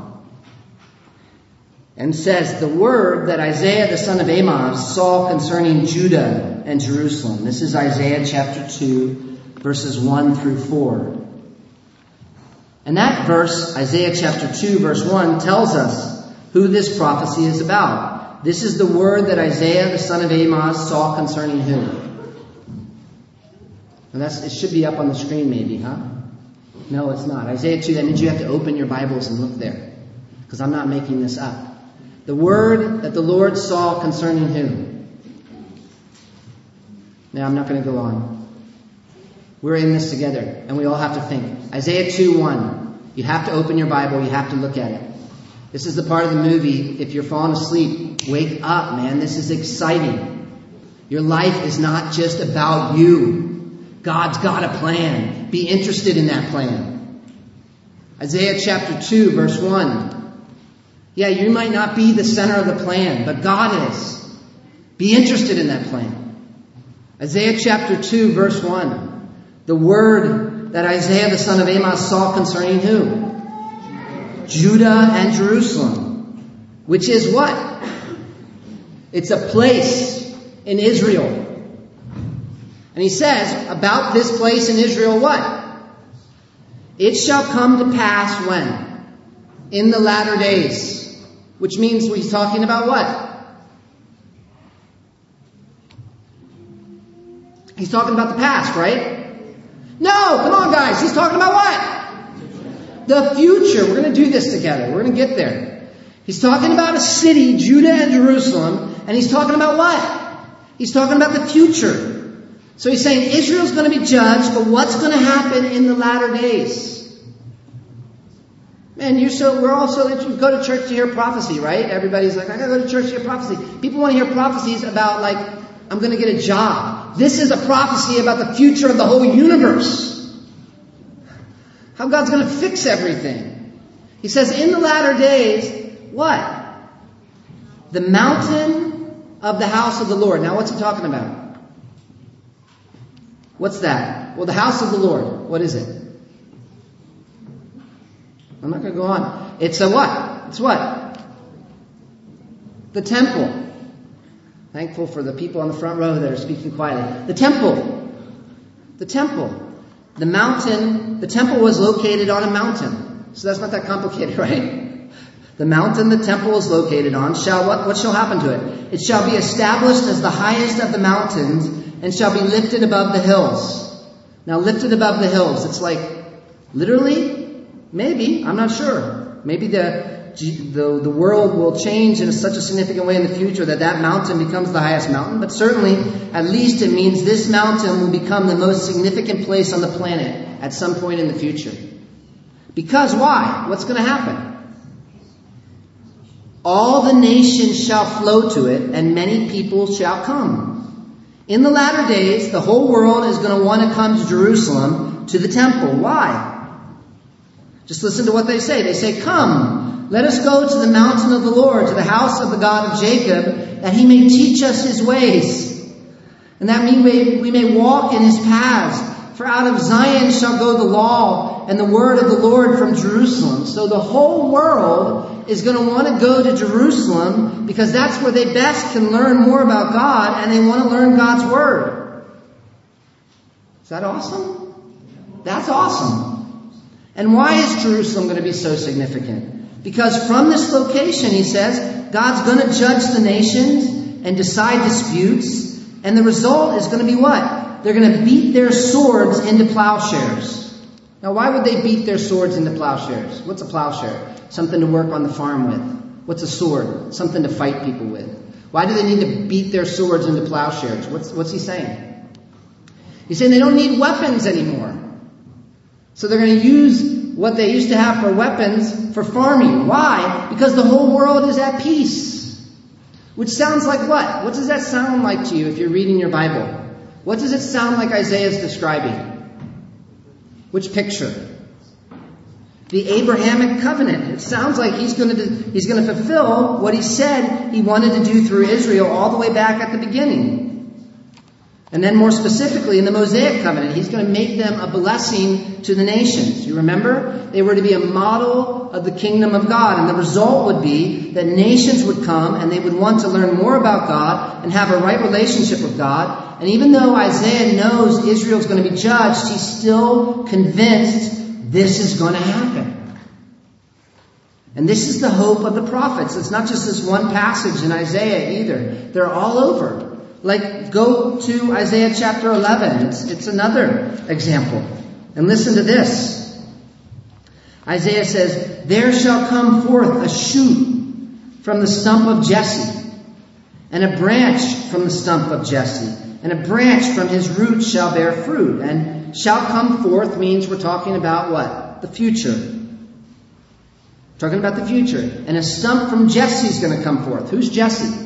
and says the word that Isaiah the son of Amoz saw concerning Judah and Jerusalem. This is Isaiah chapter 2, verses 1 through 4. And that verse, Isaiah chapter 2, verse 1, tells us who this prophecy is about. This is the word that Isaiah the son of Amoz saw concerning who? And it should be up on the screen maybe, huh? No, it's not. Isaiah 2, that means you have to open your Bibles and look there. Because I'm not making this up. The word that the Lord saw concerning who? Now, I'm not going to go on. We're in this together, and we all have to think. Isaiah 2:1. You have to open your Bible. You have to look at it. This is the part of the movie. If you're falling asleep, wake up, man. This is exciting. Your life is not just about you. God's got a plan. Be interested in that plan. Isaiah chapter 2, verse 1. Yeah, you might not be the center of the plan, but God is. Be interested in that plan. Isaiah chapter 2, verse 1. The word that Isaiah the son of Amos saw concerning who? Judah and Jerusalem. Which is what? It's a place in Israel. And he says about this place in Israel what? It shall come to pass when? In the latter days. Which means he's talking about what? He's talking about the past, right? No, come on guys. He's talking about what? The future. We're going to do this together. We're going to get there. He's talking about a city, Judah and Jerusalem. And he's talking about what? He's talking about the future. So he's saying Israel's going to be judged, but what's going to happen in the latter days? Man, we're also, you go to church to hear prophecy, right? Everybody's like, I gotta go to church to hear prophecy. People want to hear prophecies about like, I'm going to get a job. This is a prophecy about the future of the whole universe. How God's going to fix everything. He says in the latter days, what? The mountain of the house of the Lord. Now what's he talking about? What's that? Well, the house of the Lord. What is it? I'm not going to go on. It's a what? It's what? The temple. Thankful for the people on the front row that are speaking quietly. The temple. The temple. The mountain. The temple was located on a mountain. So that's not that complicated, right? The mountain the temple is located on what shall happen to it? It shall be established as the highest of the mountains and shall be lifted above the hills. Now lifted above the hills. It's like literally? Maybe. I'm not sure. Maybe the world will change in such a significant way in the future that mountain becomes the highest mountain. But certainly, at least it means this mountain will become the most significant place on the planet at some point in the future. Because why? What's going to happen? All the nations shall flow to it, and many people shall come. In the latter days, the whole world is going to want to come to Jerusalem, to the temple. Why? Just listen to what they say. They say, come, let us go to the mountain of the Lord, to the house of the God of Jacob, that he may teach us his ways, and that we may walk in his paths. For out of Zion shall go the law and the word of the Lord from Jerusalem. So the whole world is going to want to go to Jerusalem because that's where they best can learn more about God, and they want to learn God's word. Is that awesome? That's awesome. And why is Jerusalem going to be so significant? Because from this location, he says, God's going to judge the nations and decide disputes. And the result is going to be what? They're going to beat their swords into plowshares. Now, why would they beat their swords into plowshares? What's a plowshare? Something to work on the farm with. What's a sword? Something to fight people with. Why do they need to beat their swords into plowshares? What's he saying? He's saying they don't need weapons anymore. So they're going to use what they used to have for weapons for farming. Why? Because the whole world is at peace. Which sounds like what? What does that sound like to you if you're reading your Bible? What does it sound like Isaiah is describing? Which picture? The Abrahamic covenant. It sounds like he's going to fulfill what he said he wanted to do through Israel all the way back at the beginning. And then more specifically in the Mosaic covenant, he's going to make them a blessing to the nations. You remember? They were to be a model of the kingdom of God. And the result would be that nations would come and they would want to learn more about God and have a right relationship with God. And even though Isaiah knows Israel's going to be judged, he's still convinced this is going to happen. And this is the hope of the prophets. It's not just this one passage in Isaiah either. They're all over. Like, go to Isaiah chapter 11. It's another example. And listen to this. Isaiah says, there shall come forth a shoot from the stump of Jesse, and a branch from the stump of Jesse, and a branch from his roots shall bear fruit. And shall come forth means we're talking about what? The future. Talking about the future. And a stump from Jesse is going to come forth. Who's Jesse?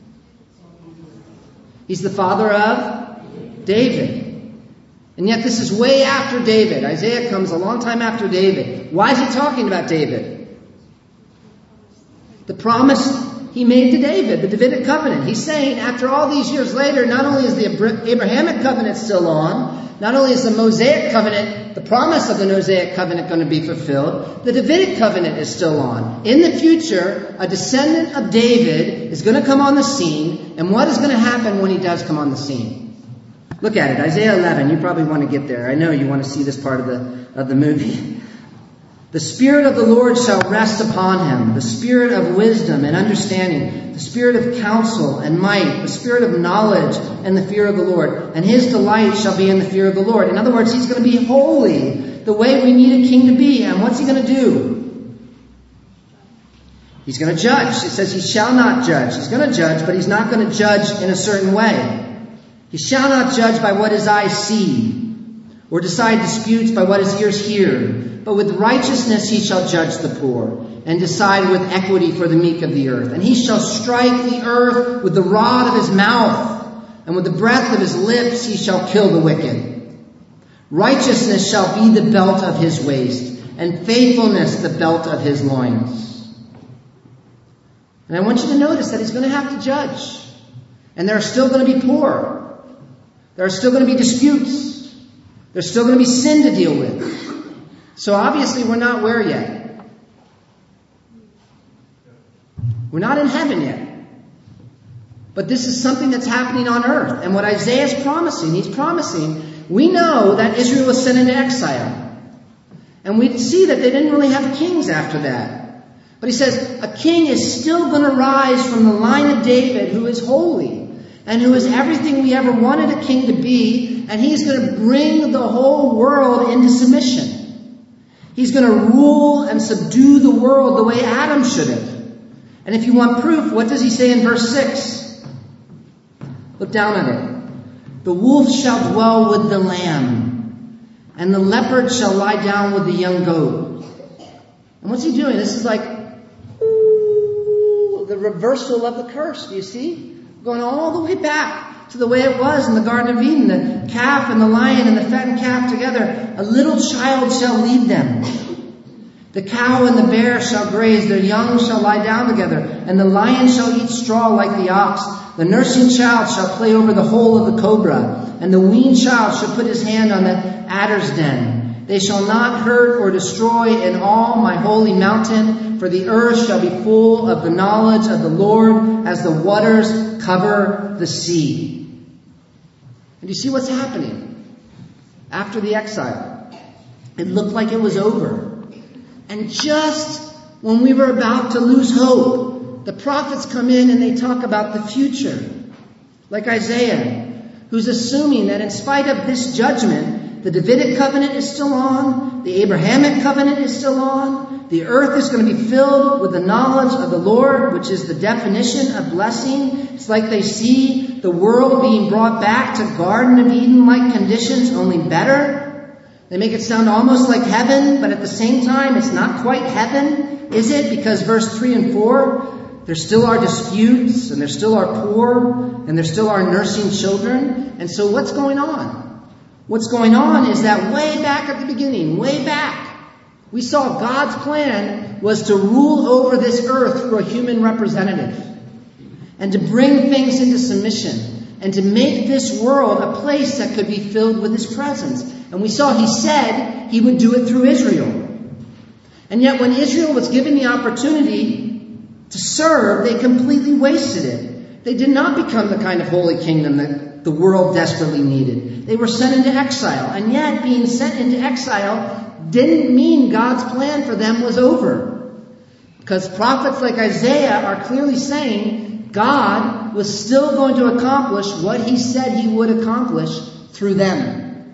He's the father of David. And yet this is way after David. Isaiah comes a long time after David. Why is he talking about David? The promise he made to David, the Davidic covenant. He's saying, after all these years later, not only is the Abrahamic covenant still on, not only is the Mosaic covenant, the promise of the Mosaic covenant going to be fulfilled, the Davidic covenant is still on. In the future, a descendant of David is going to come on the scene, and what is going to happen when he does come on the scene? Look at it, Isaiah 11. You probably want to get there. I know you want to see this part of the movie. The Spirit of the Lord shall rest upon him, the Spirit of wisdom and understanding, the Spirit of counsel and might, the Spirit of knowledge and the fear of the Lord. And his delight shall be in the fear of the Lord. In other words, he's going to be holy, the way we need a king to be. And what's he going to do? He's going to judge. It says he shall not judge. He's going to judge, but he's not going to judge in a certain way. He shall not judge by what his eyes see, or decide disputes by what his ears hear. But with righteousness he shall judge the poor, and decide with equity for the meek of the earth. And he shall strike the earth with the rod of his mouth, and with the breath of his lips he shall kill the wicked. Righteousness shall be the belt of his waist, and faithfulness the belt of his loins. And I want you to notice that he's going to have to judge. And there are still going to be poor. There are still going to be disputes. There's still going to be sin to deal with. So obviously we're not where yet? We're not in heaven yet. But this is something that's happening on earth. And what Isaiah is promising, he's promising, we know that Israel was sent into exile. And we see that they didn't really have kings after that. But he says, a king is still going to rise from the line of David who is holy and who is everything we ever wanted a king to be. And he's going to bring the whole world into submission. He's going to rule and subdue the world the way Adam should have. And if you want proof, what does he say in verse 6? Look down at it. The wolf shall dwell with the lamb, and the leopard shall lie down with the young goat. And what's he doing? This is like the reversal of the curse. Do you see? Going all the way back to the way it was in the Garden of Eden. The calf and the lion and the fattened calf together. A little child shall lead them. The cow and the bear shall graze. Their young shall lie down together. And the lion shall eat straw like the ox. The nursing child shall play over the hole of the cobra. And the weaned child shall put his hand on the adder's den. They shall not hurt or destroy in all my holy mountain. For the earth shall be full of the knowledge of the Lord as the waters cover the sea. And you see what's happening after the exile? It looked like it was over. And just when we were about to lose hope, the prophets come in and they talk about the future. Like Isaiah, who's assuming that in spite of this judgment, the Davidic covenant is still on, the Abrahamic covenant is still on, the earth is going to be filled with the knowledge of the Lord, which is the definition of blessing. It's like they see the world being brought back to Garden of Eden-like conditions, only better. They make it sound almost like heaven, but at the same time, it's not quite heaven, is it? Because verse 3 and 4, there still are disputes, and there still are poor, and there still are nursing children. And so what's going on? What's going on is that way back at the beginning, way back, we saw God's plan was to rule over this earth through a human representative and to bring things into submission and to make this world a place that could be filled with His presence. And we saw He said He would do it through Israel. And yet when Israel was given the opportunity to serve, they completely wasted it. They did not become the kind of holy kingdom that the world desperately needed. They were sent into exile. And yet being sent into exile didn't mean God's plan for them was over. Because prophets like Isaiah are clearly saying God was still going to accomplish what He said He would accomplish through them.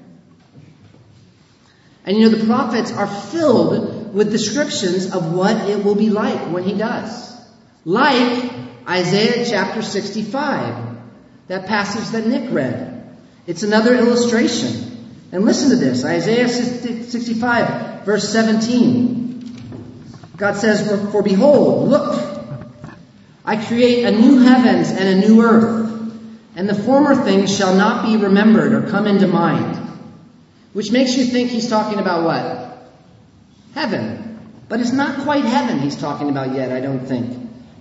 And the prophets are filled with descriptions of what it will be like when He does. Like Isaiah chapter 65, that passage that Nick read. It's another illustration. And listen to this, Isaiah 65, verse 17. God says, "For behold, look, I create a new heavens and a new earth, and the former things shall not be remembered or come into mind." Which makes you think He's talking about what? Heaven. But it's not quite heaven He's talking about yet, I don't think.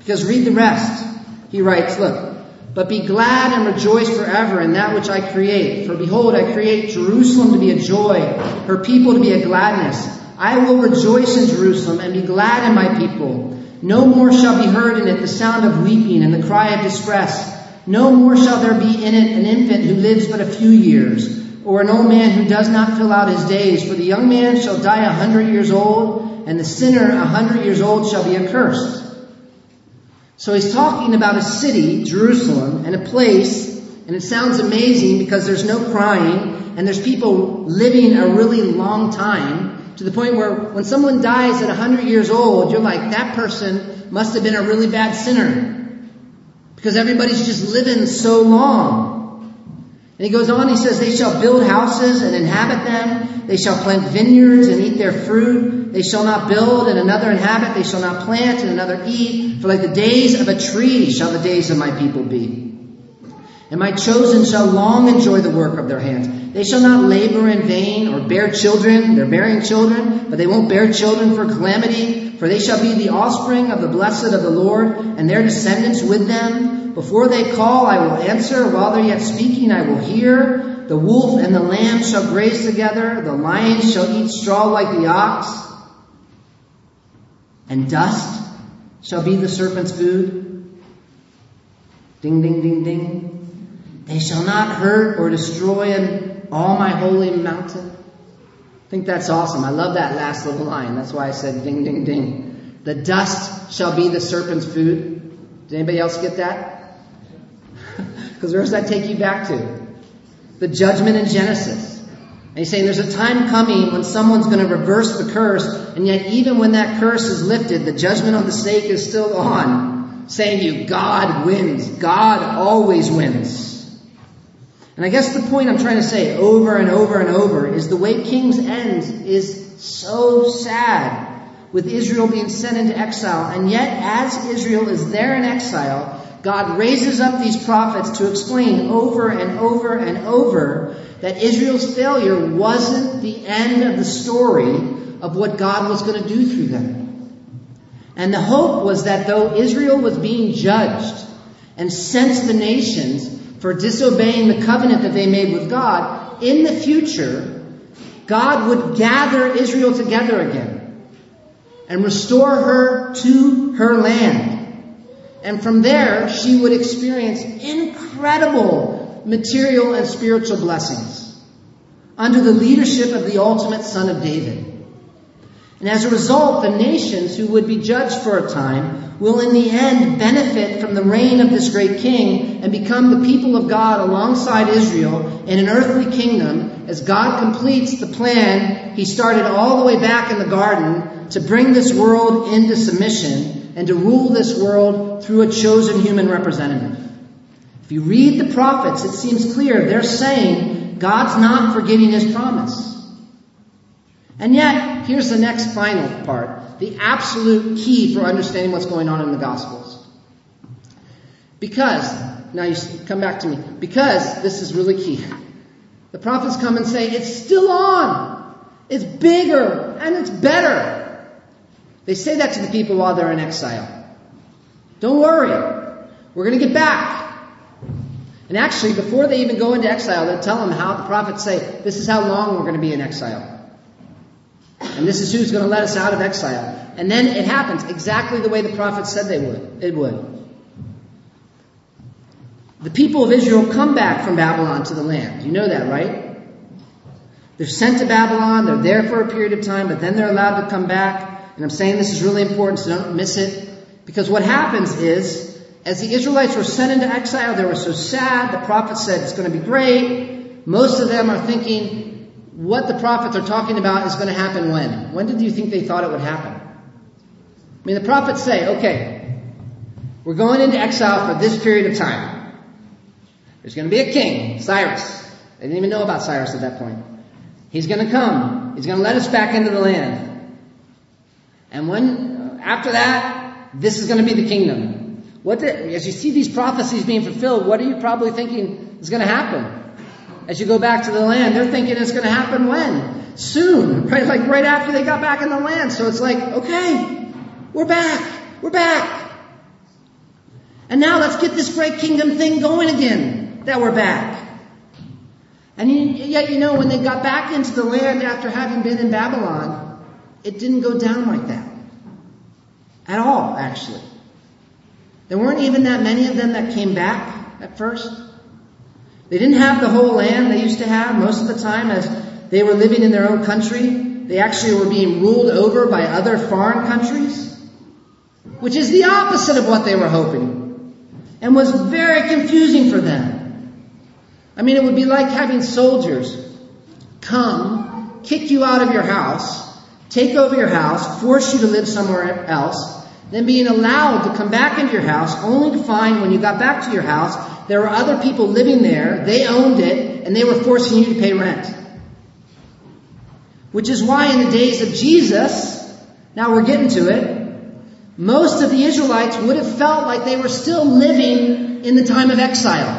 Because read the rest. He writes, look, but be glad and rejoice forever in that which I create. For behold, I create Jerusalem to be a joy, her people to be a gladness. I will rejoice in Jerusalem and be glad in my people. No more shall be heard in it the sound of weeping and the cry of distress. No more shall there be in it an infant who lives but a few years, or an old man who does not fill out his days. For the young man shall die 100 years old, and the sinner 100 years old shall be accursed. So he's talking about a city, Jerusalem, and a place, and it sounds amazing because there's no crying, and there's people living a really long time, to the point where when someone dies at 100 years old, you're like, that person must have been a really bad sinner. Because everybody's just living so long. And he goes on, he says, they shall build houses and inhabit them. They shall plant vineyards and eat their fruit. They shall not build and another inhabit. They shall not plant and another eat. For like the days of a tree shall the days of my people be. And my chosen shall long enjoy the work of their hands. They shall not labor in vain or bear children. They're bearing children, but they won't bear children for calamity. For they shall be the offspring of the blessed of the Lord, and their descendants with them. Before they call, I will answer. While they're yet speaking, I will hear. The wolf and the lamb shall graze together. The lion shall eat straw like the ox. And dust shall be the serpent's food. Ding, ding, ding, ding. They shall not hurt or destroy in all my holy mountain. I think that's awesome. I love that last little line. That's why I said ding, ding, ding. The dust shall be the serpent's food. Does anybody else get that? Because where does that take you back to? The judgment in Genesis. And he's saying there's a time coming when someone's going to reverse the curse, and yet even when that curse is lifted, the judgment of the snake is still on, saying to you, God wins. God always wins. And I guess the point I'm trying to say over and over and over is the way Kings ends is so sad, with Israel being sent into exile. And yet, as Israel is there in exile, God raises up these prophets to explain over and over and over that Israel's failure wasn't the end of the story of what God was going to do through them. And the hope was that though Israel was being judged and sent to the nations for disobeying the covenant that they made with God, in the future, God would gather Israel together again and restore her to her land. And from there, she would experience incredible material and spiritual blessings under the leadership of the ultimate Son of David. And as a result, the nations who would be judged for a time will in the end benefit from the reign of this great king and become the people of God alongside Israel in an earthly kingdom as God completes the plan he started all the way back in the garden to bring this world into submission and to rule this world through a chosen human representative. If you read the prophets, it seems clear they're saying God's not forgetting his promise. And yet, here's the next final part, the absolute key for understanding what's going on in the Gospels. Because, now you come back to me, because this is really key. The prophets come and say, it's still on, it's bigger, and it's better. They say that to the people while they're in exile. Don't worry, we're going to get back. And actually, before they even go into exile, they'll tell them how the prophets say, this is how long we're going to be in exile. And this is who's going to let us out of exile. And then it happens exactly the way the prophets said it would. The people of Israel come back from Babylon to the land. You know that, right? They're sent to Babylon. They're there for a period of time, but then they're allowed to come back. And I'm saying this is really important, so don't miss it. Because what happens is, as the Israelites were sent into exile, they were so sad. The prophets said it's going to be great. Most of them are thinking, what the prophets are talking about is going to happen when? When did you think they thought it would happen? I mean, the prophets say, okay, we're going into exile for this period of time. There's going to be a king, Cyrus. They didn't even know about Cyrus at that point. He's going to come. He's going to let us back into the land. And after that, this is going to be the kingdom. As you see these prophecies being fulfilled, what are you probably thinking is going to happen? As you go back to the land, they're thinking it's going to happen when? Soon, right? Like right after they got back in the land. So it's like, okay, we're back. And now let's get this great kingdom thing going again, that we're back. And yet, when they got back into the land after having been in Babylon, it didn't go down like that. At all, actually. There weren't even that many of them that came back at first. They didn't have the whole land they used to have. Most of the time, as they were living in their own country, they actually were being ruled over by other foreign countries, which is the opposite of what they were hoping, and was very confusing for them. I mean, it would be like having soldiers come, kick you out of your house, take over your house, force you to live somewhere else, then being allowed to come back into your house, only to find when you got back to your house, there were other people living there, they owned it, and they were forcing you to pay rent. Which is why in the days of Jesus, now we're getting to it, most of the Israelites would have felt like they were still living in the time of exile.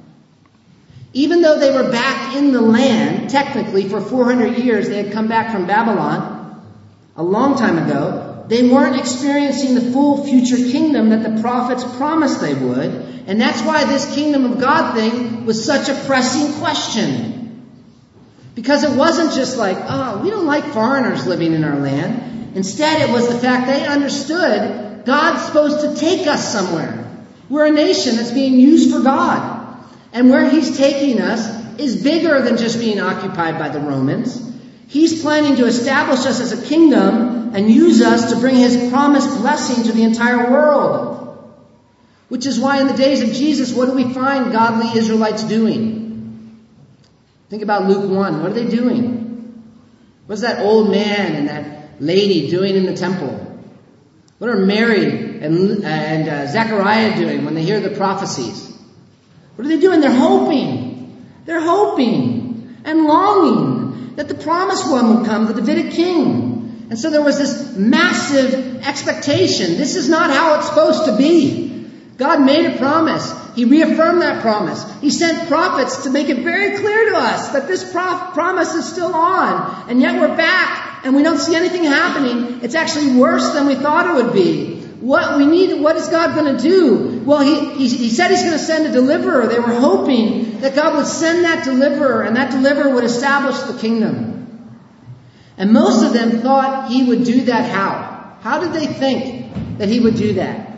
Even though they were back in the land, technically for 400 years, they had come back from Babylon a long time ago, they weren't experiencing the full future kingdom that the prophets promised they would. And that's why this kingdom of God thing was such a pressing question. Because it wasn't just like, oh, we don't like foreigners living in our land. Instead, it was the fact they understood God's supposed to take us somewhere. We're a nation that's being used for God. And where He's taking us is bigger than just being occupied by the Romans. He's planning to establish us as a kingdom and use us to bring His promised blessing to the entire world. Which is why in the days of Jesus, what do we find godly Israelites doing? Think about Luke 1. What are they doing? What's that old man and that lady doing in the temple? What are Mary and Zechariah doing when they hear the prophecies? What are they doing? They're hoping. They're hoping and longing that the promised one would come, the Davidic king. And so there was this massive expectation. This is not how it's supposed to be. God made a promise. He reaffirmed that promise. He sent prophets to make it very clear to us that this promise is still on. And yet we're back and we don't see anything happening. It's actually worse than we thought it would be. What is God going to do? Well, he said He's going to send a deliverer. They were hoping that God would send that deliverer, and that deliverer would establish the kingdom. And most of them thought He would do that how? How did they think that He would do that?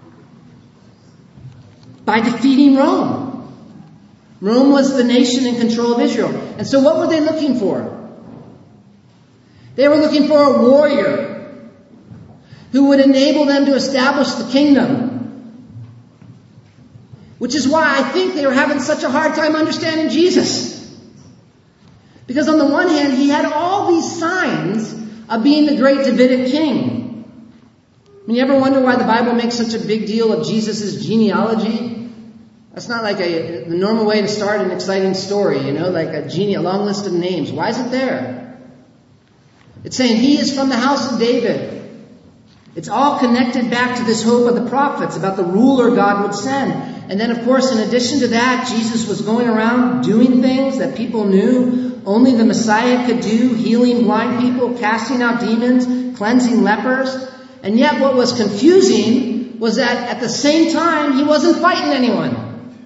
By defeating Rome. Rome was the nation in control of Israel. And so what were they looking for? They were looking for a warrior who would enable them to establish the kingdom. Which is why I think they were having such a hard time understanding Jesus. Because on the one hand, He had all these signs of being the great Davidic king. I mean, you ever wonder why the Bible makes such a big deal of Jesus' genealogy? That's not like the normal way to start an exciting story, like a long list of names. Why is it there? It's saying He is from the house of David. It's all connected back to this hope of the prophets about the ruler God would send. And then, of course, in addition to that, Jesus was going around doing things that people knew only the Messiah could do, healing blind people, casting out demons, cleansing lepers. And yet what was confusing was that at the same time, He wasn't fighting anyone.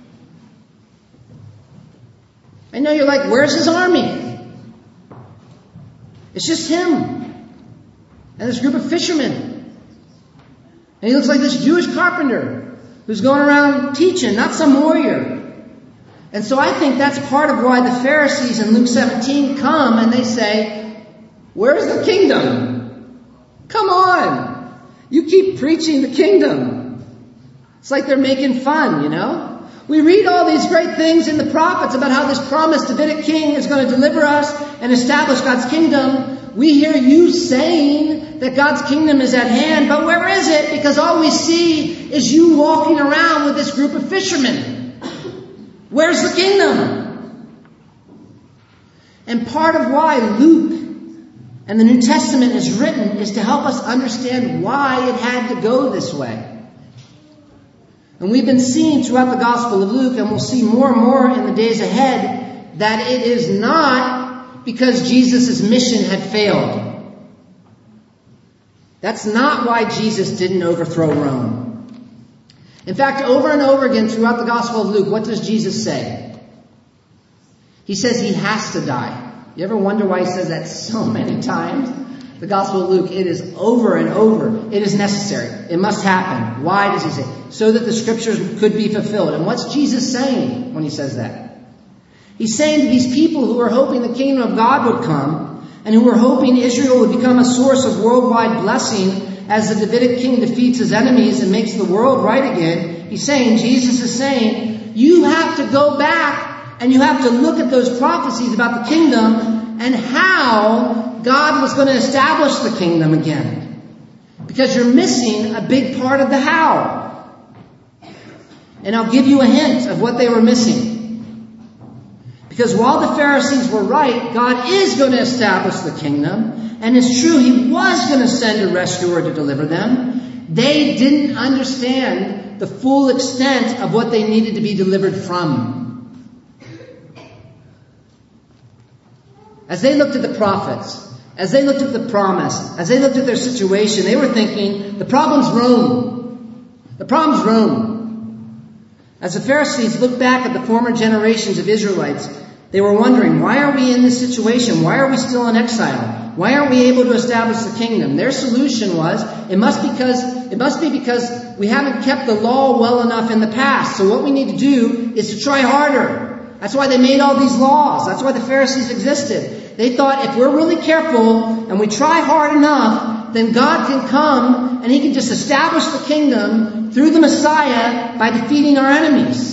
I know you're like, where's His army? It's just Him and this group of fishermen. And He looks like this Jewish carpenter who's going around teaching, not some warrior. And so I think that's part of why the Pharisees in Luke 17 come and they say, where's the kingdom? Come on. You keep preaching the kingdom. It's like they're making fun, We read all these great things in the prophets about how this promised Davidic king is going to deliver us and establish God's kingdom. We hear you saying that God's kingdom is at hand, but where is it? Because all we see is you walking around with this group of fishermen. Where's the kingdom? And part of why Luke and the New Testament is written is to help us understand why it had to go this way. And we've been seeing throughout the Gospel of Luke, and we'll see more and more in the days ahead, that it is not because Jesus' mission had failed. That's not why Jesus didn't overthrow Rome. In fact, over and over again throughout the Gospel of Luke, what does Jesus say? He says he has to die. You ever wonder why he says that so many times? The Gospel of Luke, it is over and over. It is necessary. It must happen. Why does he say? So that the scriptures could be fulfilled. And what's Jesus saying when he says that? He's saying to these people who are hoping the kingdom of God would come, and who are hoping Israel would become a source of worldwide blessing as the Davidic king defeats his enemies and makes the world right again. Jesus is saying, you have to go back and you have to look at those prophecies about the kingdom and how God was going to establish the kingdom again. Because you're missing a big part of the how. And I'll give you a hint of what they were missing. Because while the Pharisees were right, God is going to establish the kingdom. And it's true, He was going to send a rescuer to deliver them. They didn't understand the full extent of what they needed to be delivered from. As they looked at the prophets, as they looked at the promise, as they looked at their situation, they were thinking, the problem's Rome. The problem's Rome. As the Pharisees looked back at the former generations of Israelites, they were wondering, why are we in this situation? Why are we still in exile? Why aren't we able to establish the kingdom? Their solution was, it must be because we haven't kept the law well enough in the past. So what we need to do is to try harder. That's why they made all these laws. That's why the Pharisees existed. They thought if we're really careful and we try hard enough, then God can come and He can just establish the kingdom through the Messiah by defeating our enemies.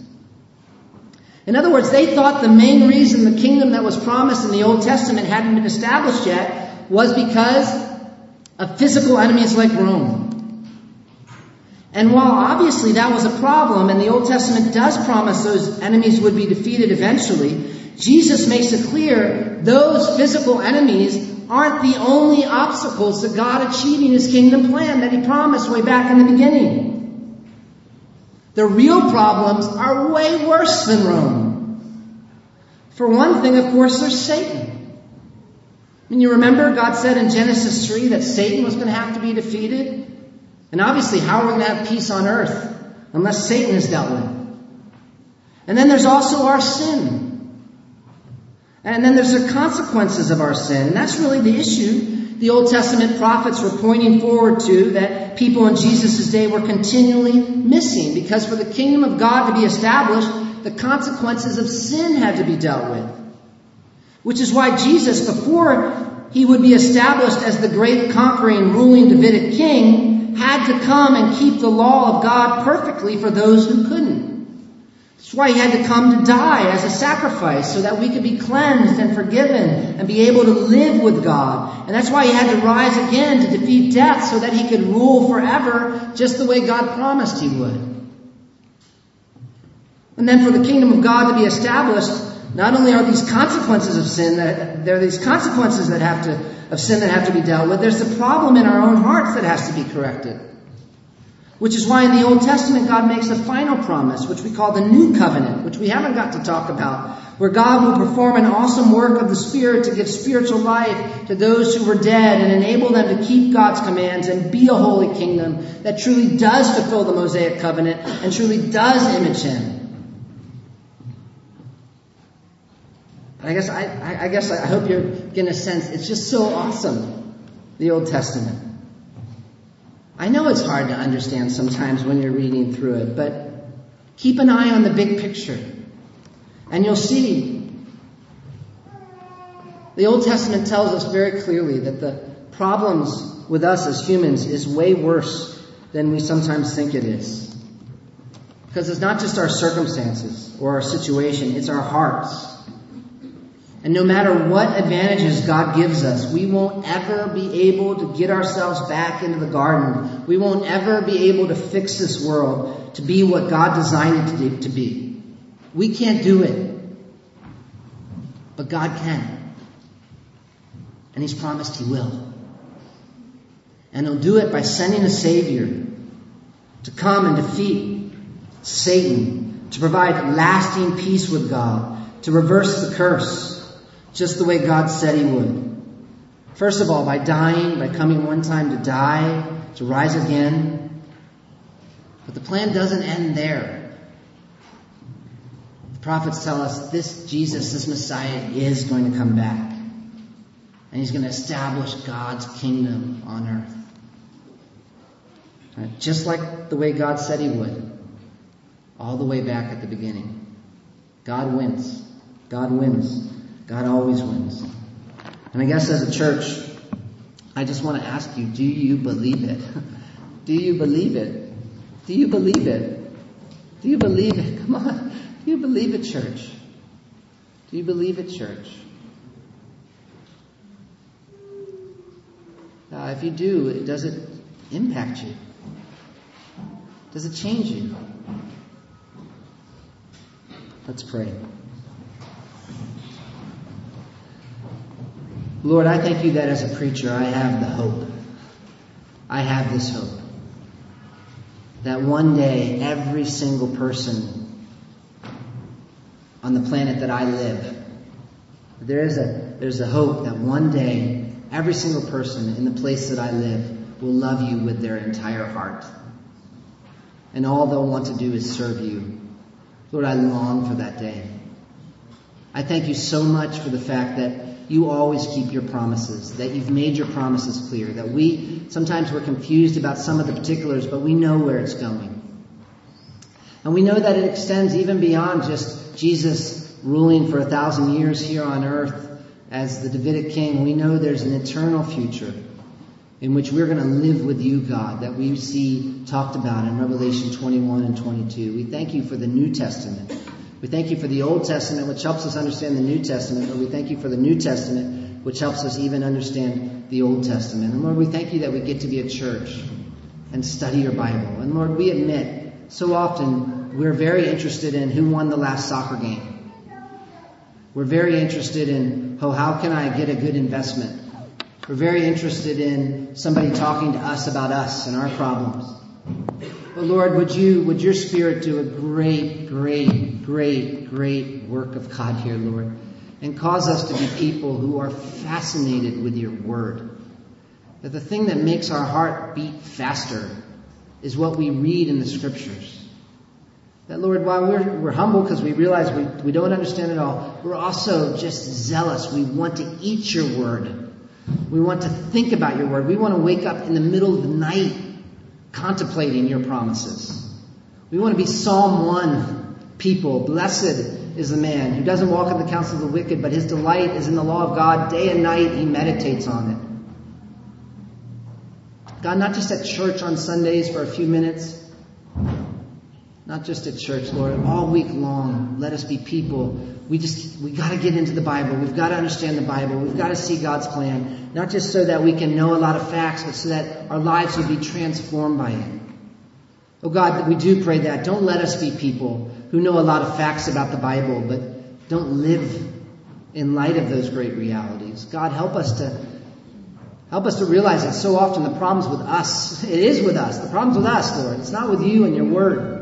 In other words, they thought the main reason the kingdom that was promised in the Old Testament hadn't been established yet was because of physical enemies like Rome. And while obviously that was a problem, and the Old Testament does promise those enemies would be defeated eventually, Jesus makes it clear those physical enemies aren't the only obstacles to God achieving His kingdom plan that He promised way back in the beginning. The real problems are way worse than Rome. For one thing, of course, there's Satan. And you remember God said in Genesis 3 that Satan was going to have to be defeated? And obviously, how are we going to have peace on earth unless Satan is dealt with? And then there's also our sin. And then there's the consequences of our sin. And that's really the issue the Old Testament prophets were pointing forward to, that people in Jesus' day were continually missing. Because for the kingdom of God to be established, the consequences of sin had to be dealt with. Which is why Jesus, before He would be established as the great conquering, ruling Davidic king, had to come and keep the law of God perfectly for those who couldn't. That's why He had to come to die as a sacrifice so that we could be cleansed and forgiven and be able to live with God. And that's why He had to rise again to defeat death so that He could rule forever just the way God promised He would. And then for the kingdom of God to be established, not only are these consequences of sin, there are these consequences of sin that have to be dealt with, there's the problem in our own hearts that has to be corrected. Which is why in the Old Testament God makes a final promise, which we call the New Covenant, which we haven't got to talk about, where God will perform an awesome work of the Spirit to give spiritual life to those who were dead and enable them to keep God's commands and be a holy kingdom that truly does fulfill the Mosaic covenant and truly does image Him. I hope you're getting a sense. It's just so awesome, the Old Testament. I know it's hard to understand sometimes when you're reading through it, but keep an eye on the big picture. And you'll see the Old Testament tells us very clearly that the problems with us as humans is way worse than we sometimes think it is. Because it's not just our circumstances or our situation, it's our hearts. And no matter what advantages God gives us, we won't ever be able to get ourselves back into the garden. We won't ever be able to fix this world to be what God designed it to be. We can't do it. But God can. And He's promised He will. And He'll do it by sending a Savior to come and defeat Satan, to provide lasting peace with God, to reverse the curse, just the way God said He would. First of all, by dying, by coming one time to die, to rise again. But the plan doesn't end there. The prophets tell us this Jesus, this Messiah, is going to come back. And he's going to establish God's kingdom on earth. Right? Just like the way God said he would. All the way back at the beginning. God wins. God wins. God always wins. And I guess as a church, I just want to ask you, do you believe it? Do you believe it? Do you believe it? Do you believe it? Come on. Do you believe it, church? Do you believe it, church? If you do, does it impact you? Does it change you? Let's pray. Lord, I thank you that as a preacher I have the hope. I have this hope. That one day every single person on the planet that I live, there's a hope that one day every single person in the place that I live will love you with their entire heart. And all they'll want to do is serve you. Lord, I long for that day. I thank you so much for the fact that you always keep your promises, that you've made your promises clear, that sometimes we're confused about some of the particulars, but we know where it's going. And we know that it extends even beyond just Jesus ruling for 1,000 years here on earth as the Davidic king. We know there's an eternal future in which we're going to live with you, God, that we see talked about in Revelation 21 and 22. We thank you for the New Testament. We thank you for the Old Testament, which helps us understand the New Testament. But we thank you for the New Testament, which helps us even understand the Old Testament. And Lord, we thank you that we get to be a church and study your Bible. And Lord, we admit so often we're very interested in who won the last soccer game. We're very interested in, how can I get a good investment? We're very interested in somebody talking to us about us and our problems. But Lord, would your Spirit do a great, great, great, great work of God here, Lord, and cause us to be people who are fascinated with your word. That the thing that makes our heart beat faster is what we read in the scriptures. That, Lord, while we're humble because we realize we don't understand it all, we're also just zealous. We want to eat your word. We want to think about your word. We want to wake up in the middle of the night contemplating your promises. We want to be Psalm 1 people. Blessed is the man who doesn't walk in the counsel of the wicked, but his delight is in the law of God. Day and night he meditates on it. God, not just at church on Sundays for a few minutes. Not just at church, Lord. All week long, let us be people. We got to get into the Bible. We've got to understand the Bible. We've got to see God's plan. Not just so that we can know a lot of facts, but so that our lives will be transformed by it. Oh God, we do pray that. Don't let us be people who know a lot of facts about the Bible, but don't live in light of those great realities. God, help us to realize that so often the problem's with us. It is with us. The problem's with us, Lord. It's not with you and your word.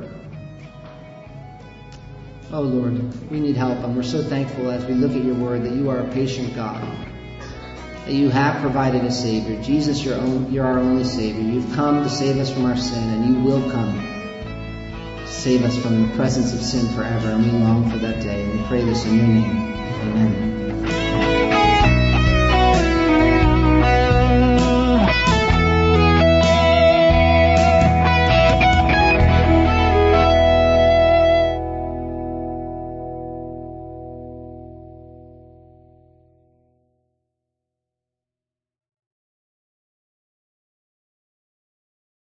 Oh Lord, we need help, and we're so thankful as we look at your word that you are a patient God, that you have provided a Savior. Jesus, you're our only Savior. You've come to save us from our sin, and you will come to save us from the presence of sin forever, and we long for that day. And we pray this in your name. Amen.